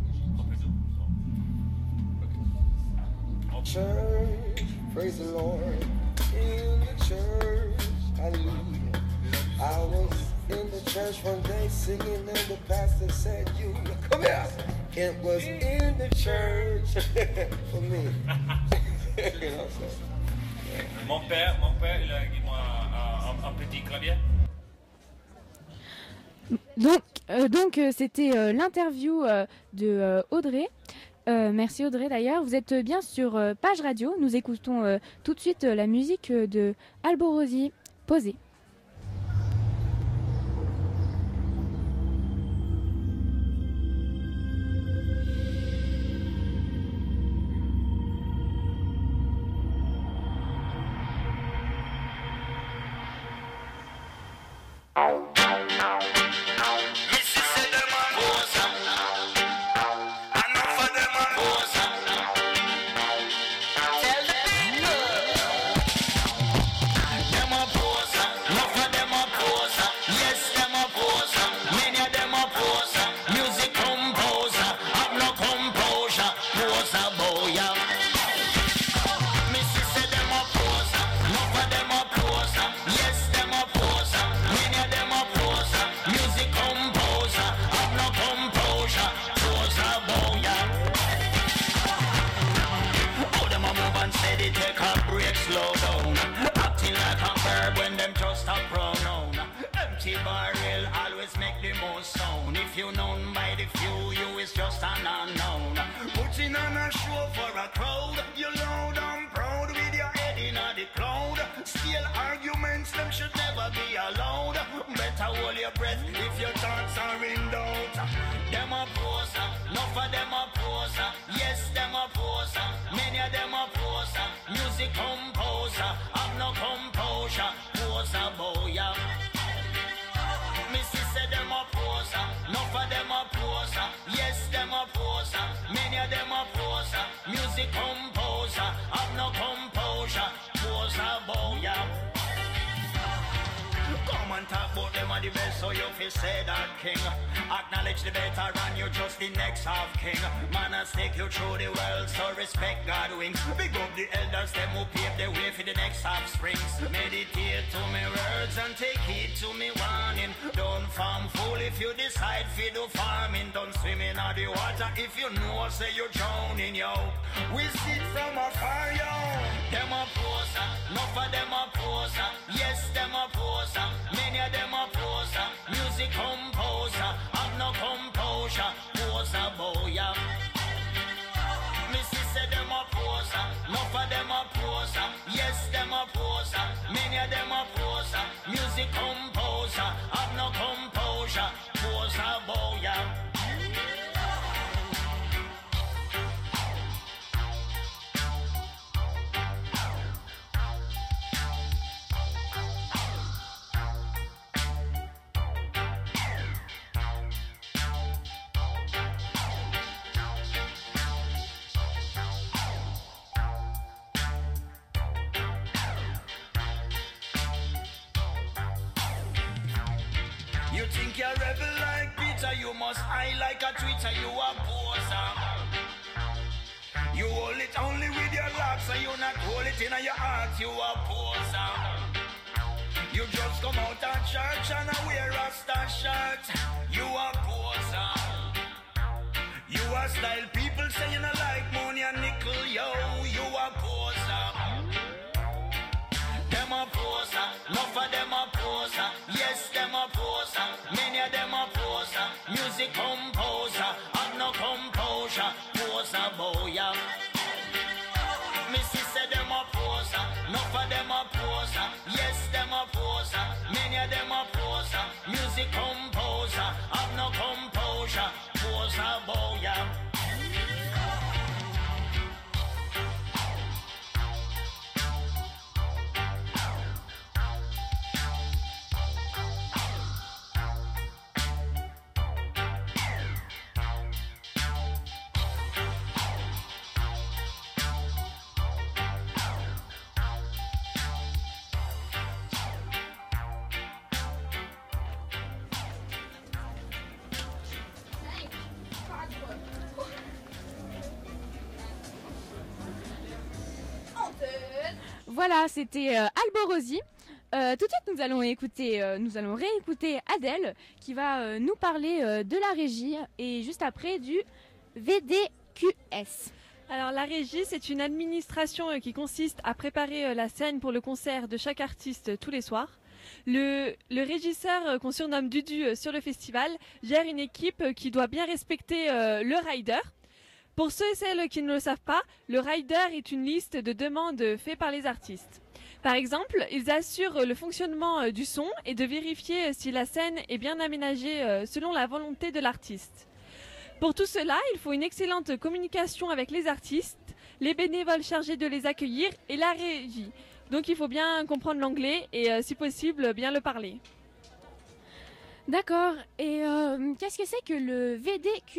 Church, praise the Lord, in the church, hallelujah. I was in the church one day singing and the pastor said, you, come here. It was in the church for me. You know, so, yeah. Mon père, il a un petit clavier. Donc c'était l'interview de Audrey. Merci Audrey d'ailleurs. Vous êtes bien sur Page Radio. Nous écoutons tout de suite la musique de Alborosie, Posé. So you feel say that king. Acknowledge the veteran, you're just the next half king. Man, I take you through the world, so respect God wings. Big up the elders, them who pave the way for the next half springs. Meditate to me words and take heed to me warning. Don't farm fool if you decide for do farming. Don't swim in the water if you know say you're drowning, yo. We sit from afar, yo. Them a poser, enough of them a poser. Yes, them a poser, many of them a poser. Music composer, I'm no composure. Poser boy, yeah. Missy said them a poser. Yes, them a poser. Many of them a poser. Music composer. Have no composure. Poser boy. You think you're rebel like Peter, you must high like a tweeter, you a poser. You hold it only with your locks, and you not hold it in your heart, you a poser. You just come out of church and wear a star shirt, you a poser. You a style people say you not like money and nickel, yo, you a poser. Them a poser, enough of them a poser. Yes, them a poser, many of them a poser. Music composer, have no composure. Poser boy. Missy said them a poser, enough of them a poser. Yes, them a poser, many of them a poser. Music composer, have no composure. Poser boy. Voilà, c'était Alborosie. Tout de suite, nous allons réécouter Adèle qui va nous parler de la régie et juste après du VDQS. Alors la régie, c'est une administration qui consiste à préparer la scène pour le concert de chaque artiste tous les soirs. Le régisseur qu'on surnomme Dudu sur le festival gère une équipe qui doit bien respecter le rider. Pour ceux et celles qui ne le savent pas, le rider est une liste de demandes faites par les artistes. Par exemple, ils assurent le fonctionnement du son et de vérifier si la scène est bien aménagée selon la volonté de l'artiste. Pour tout cela, il faut une excellente communication avec les artistes, les bénévoles chargés de les accueillir et la régie. Donc il faut bien comprendre l'anglais et si possible bien le parler. D'accord, et qu'est-ce que c'est que le VDQS ?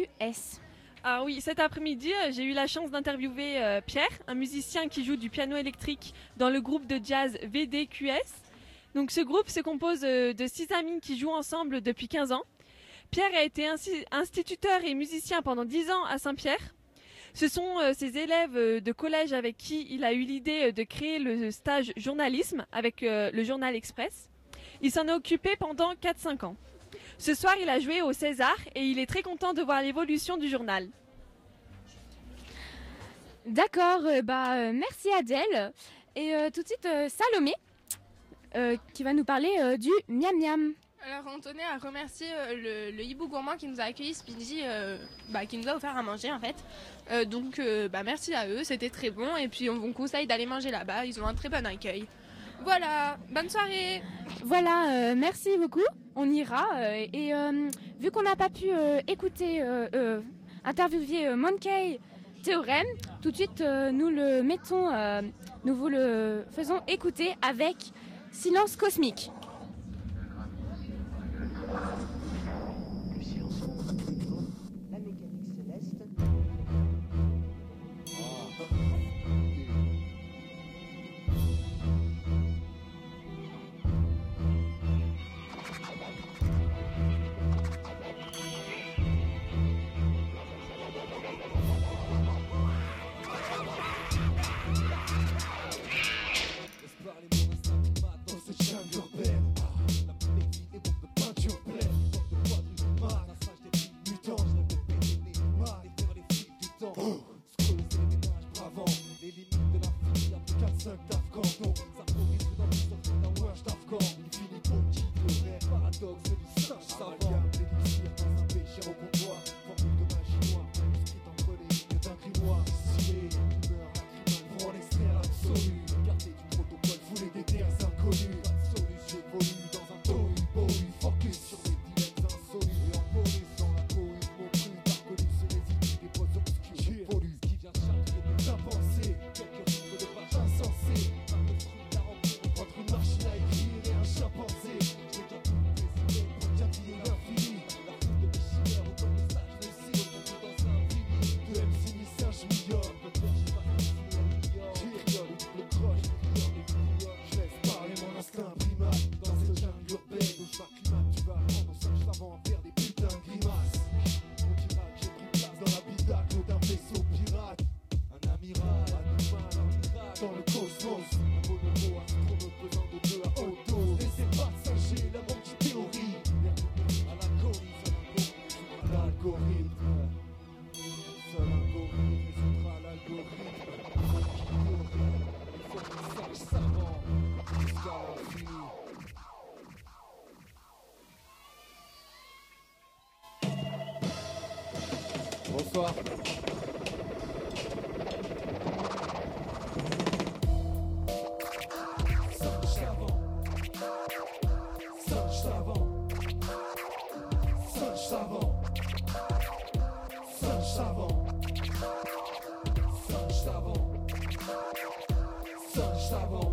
Ah oui, cet après-midi, j'ai eu la chance d'interviewer Pierre, un musicien qui joue du piano électrique dans le groupe de jazz VDQS. Donc ce groupe se compose de 6 amis qui jouent ensemble depuis 15 ans. Pierre a été instituteur et musicien pendant 10 ans à Saint-Pierre. Ce sont ses élèves de collège avec qui il a eu l'idée de créer le stage journalisme avec le Journal Express. Il s'en est occupé pendant 4-5 ans. Ce soir, il a joué au César et il est très content de voir l'évolution du journal. D'accord, merci Adèle. Et tout de suite, Salomé, qui va nous parler du miam miam. Alors on tenait à remercier le hibou gourmand qui nous a accueillis ce midi, qui nous a offert à manger en fait. Donc merci à eux, c'était très bon et puis on vous conseille d'aller manger là-bas, ils ont un très bon accueil. Voilà, bonne soirée. Voilà, merci beaucoup, on ira. Vu qu'on n'a pas pu interviewer Monkey Théorème, tout de suite nous vous le faisons écouter avec Silence Cosmique. La mécanique céleste. Dans cette jungle urbaine, la poésie des bombes de peinture pleine. Porte de poids du massage des mutants. Je rêve de péter les mains et faire les fils du temps. Screuser les ménages bravants, les limites de la vie. Y'a plus 4-5 d'Afghans, donc ça progresse dans le sort d'un wesh d'Afghan. Infinity politique, le vrai paradoxe du singe savant. L'élixir dans un péché au comptoir, formule de magie noire, manuscrite entre les lignes d'un grimoire. Stylé, l'humeur, la criminelle, pour en extraire l'absolu. Garder du inconnus. Pas de solution évolue dans un tohu-bohu. Focus sur des dilemmes insolus. Et en police dans la cohue, mon cru parcouru se résilie des poses obscures. Pollu, qui vient charger des pensées. Quelques rythmes de pages insensés. Pas de fruits la rencontre entre une machine à écrire et un chimpanzé. Je n'ai qu'un peu décidé pour capiller l'infini. La foule de mes chimères autant de sages le cire au fond dans un infini. De MC Singe millionne. De peur j'ai pas continué à l'ignore. J'riole et double croche, je laisse parler mon instinct primal. Dans cette jungle urbaine où je m'acclimate, tu vas apprendre aux singes savants à faire des putains de grimaces. On dira que j'ai pris place dans l'habitacle d'un vaisseau pirate. Un amiral, animal, un miracle dans le cosmos. Un bonobo astronaute pesant de 2 à haute dose. Laissez pas singer la manque de théorie. À l'algorithme, l'algorithme. Seul algorithme résoudra l'algorithme. Il faut des sages savants jusqu'à l'infini. Bonsoir. Singe savant. Singe savant. Singe savant. Singe savant. Singe savant. Singe savant.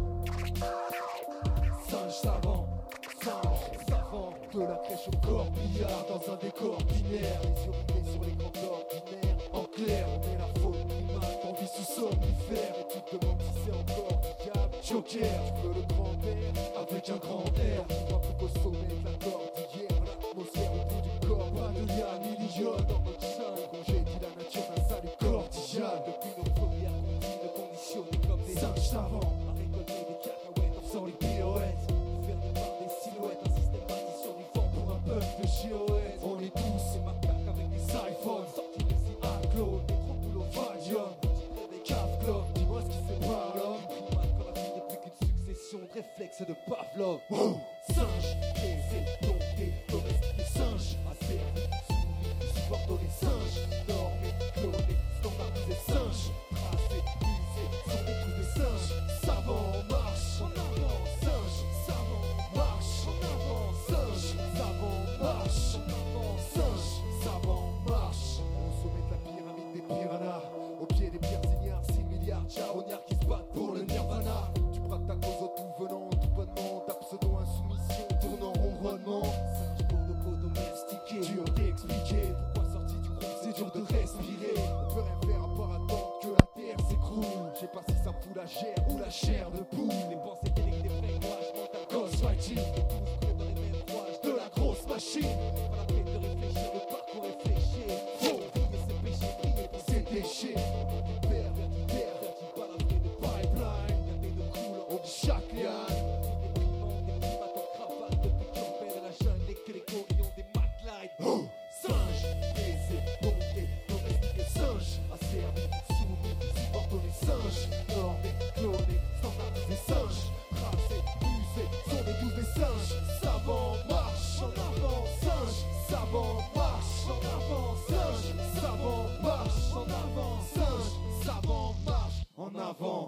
Singe savant. Singe savant. De la crèche au corbillard dans un décor binaire. Les yeux rivés sur les grands ordinaires. En clair, on est la faune primate. On vit sous somnifère. Et tu te demandes si c'est encore diable. Joker, tu veux le grand air avec un grand air. Tu vois plus qu'au sommet de la cordillère. L'atmosphère au bout du corps. Pas de lien ni l'iode dans notre jungle. Congédie la nature d'un salut cordial. Depuis nos premières conduites conditionnées comme des singes savants. À récolter des cacahuètes en faisant les pirouettes. Gouverné par des silhouettes. Un système bâti sur du vent pour un peuple de chiroètes. On est tous ces macaques avec des iPhones. Sortis des Claude, des gros boulots Valium. Des caves club. Dis-moi ce qui sépare l'homme. Du primate quand la vie n'est plus qu'une succession de réflexes de Pavlov. Singe, baiser, dompter, domestiquer, singe. Asservi, soumis, subordonné, singe. Normé, cloné, standardisé, singe. Tracé, usé, sont tous des singes. Savant en marche, en avant, singe. Savant en marche, en avant, singe. Savant en marche, en avant, singe. Savant en marche. Au sommet de la pyramide des piranhas. Au pied des pierres ignares, 6 milliards de charognards qui se battent pour le nirvana. Tu braques ta cause au tout venant, tout bonnement. Ta pseudo-insoumission tournant ronronnement. 5 kilos de peau domestiquée. Dur d'expliquer pourquoi sorti du groupe c'est dur de respirer. On peut rien faire à part attendre que la terre s'écroule. Je sais pas si ça fout la chair ou la chair de poule. Les pensées télé, des vrais rouages mentales. Ghostwriting, on tous coulés dans les mêmes rouages de la grosse machine. Pas la peine de réfléchir, le parcours est fléché. Faut oublier ses péchés, briller dans ses déchets. Du père vers du père, vers du baladrer de pipeline. Y'a des deux couleurs, on dit chaque liane. Des déprimants, des primates en cravate. Depuis qu'on perd la jungle et que les gorilles ont des matlights. Singe, baiser, dompter, domestiquer, singe. Asservi, soumis, subordonné, singe. Normé, cloné, standardisé, singe. Tracé, usé, sont des tous des singes. Savant, marche, en avant, singe. Savant, marche, en avant, singe. Savant, marche, en avant, singe. Savant, marche, en avant.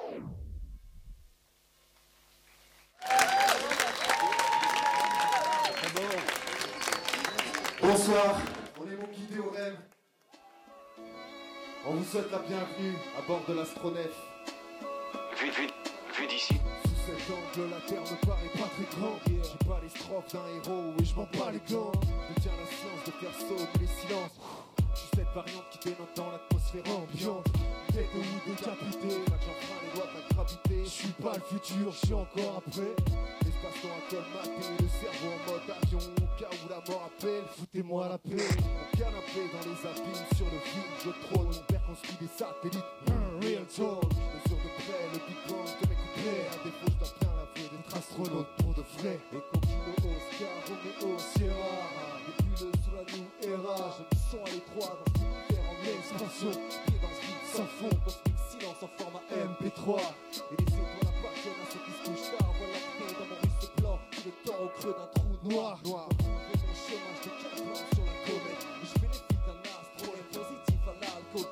Bonsoir, on est mon guidé au rêve. On vous souhaite la bienvenue à bord de l'astronef. Vu d'ici. Sous cet angle, la terre me paraît pas très grande. J'ai pas les strophes d'un héros et je m'en bats les gants. Je tiens la science de faire sauter les silences. Je suis cette variante qui dénote dans l'atmosphère ambiante. Tête ou décapité, j'enfreins les lois de la gravité. Je suis pas le futur, je suis encore après. L'espace-temps à colmater, le cerveau en mode avion. Au cas où la mort appelle, foutez-moi la paix. Mon canapé dans les abîmes, sur le film, je trône. Mon père construit des satellites, real talk. Je mesure de près le Big Bang de mes couplets. À défaut, je dois bien l'avouer d'être astronaute pour de vrai. Et continue Oscar, Roméo, Sierra. Nébuleux sous la new era, je me sens à l'étroit dans ce univers en expansion. Pied dans ce vide sans fond, cosmique silence en format MP3. Et les étoiles appartiennent à ceux qui se touchent tard. Voilà créé dans mon russe blanc, il est temps au creux d'un trou noir. Retrouver mon chemin, je te casse blanc sur la comète. Et je fais les filles d'un astro, et positif à l'alcool.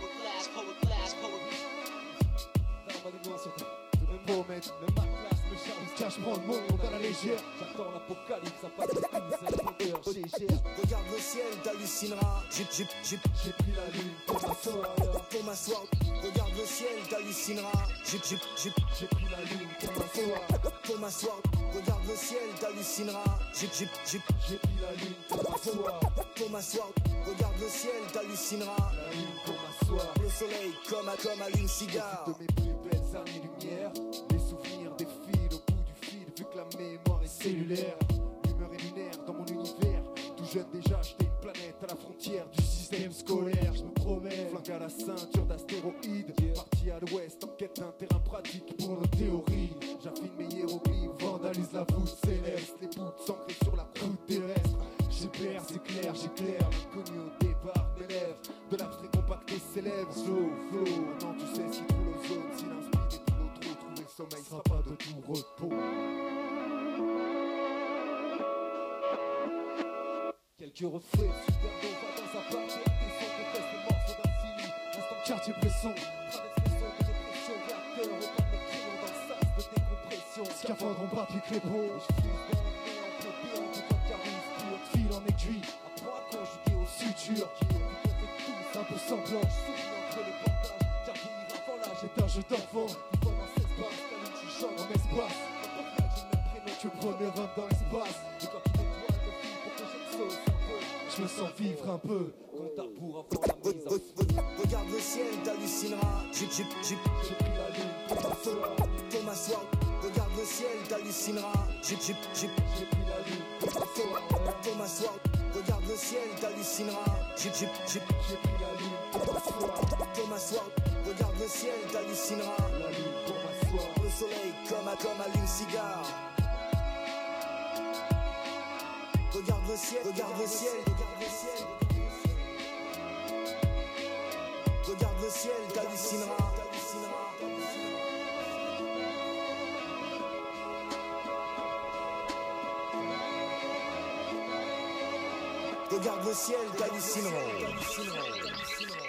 Glass, poet. Dans ma loin sur ta, de mes pommettes, le matlas me charge. cas, je prends le monde à la légère. J'attends l'apocalypse, ça passe Regarde le ciel, t'hallucineras. J'ai pris la lune pour m'asseoir. Pour m'asseoir. Regarde le ciel, t'hallucineras. J'ai pris la lune pour m'asseoir. Pour m'asseoir. Regarde le ciel, t'hallucineras. J'ai pris la lune pour m'asseoir. Pour m'asseoir. Regarde le ciel, t'hallucineras. La lune pour m'asseoir. Le soleil comme allume cigare. De mes plus belles années-lumière, les souvenirs défilent au bout du fil, vu que la mémoire est cellulaire. L'humeur est lunaire dans mon univers. Tout jeune déjà, j'étais une planète à la frontière du système scolaire. Je me promets, flingue à la ceinture d'astéroïdes. Parti à l'ouest en quête d'un terrain pratique pour nos théories. J'affine mes hiéroglyphes, vandalise la voûte céleste. Les bouts s'ancrées sur la croûte terrestre. J'éclaire, c'est clair, j'éclaire. L'inconnu au départ mes lèvres. De l'abstrait compacté s'élève. Slow, flow, maintenant tu sais si tout l'ozone. Si l'inspire est tout l'autre, trouver le sommeil sera pas de tout repos. Quelques reflets, supernova dans un parc. Des sons qu'on teste les morceaux d'infini. Instant quartier Bresson. Traverse les sons de dépression. Réacteur, regarde le crayon dans le sas de décompression. Scaphandre en papier crépon. Et je fuse dans la main en pépé en tout cas carus pur. Fil en aiguille, à trois conjugué au suture. Qui est tout fait tous un peu semblant. Je souris entre les bandages. Car finir avant l'âge est un jeu d'enfant. Qui voit dans cet espace, t'as une tu chantes en espace. Et pour ça j'ai le même prénom que le premier homme dans l'espace. Et quand tu m'étoiles le fil pour que j'exauce un peu. Je me sens vivre un peu comme ta pour avant la mise en feu. Regarde le ciel, t'hallucineras. J'ai pris la lune pour m'asseoir. Pour m'asseoir. Regarde le ciel, t'hallucineras. J'ai pris la lune pour m'asseoir. Pour m'asseoir. Regarde le ciel, t'hallucineras. J'ai pris la lune pour m'asseoir. Pour m'asseoir. Regarde le ciel, t'hallucineras. La lune pour m'asseoir. Le soleil comme allume cigare. Regarde le ciel, regarde le ciel, regarde le ciel. Regarde le ciel, t'hallucineras. Regarde le ciel, t'hallucineras.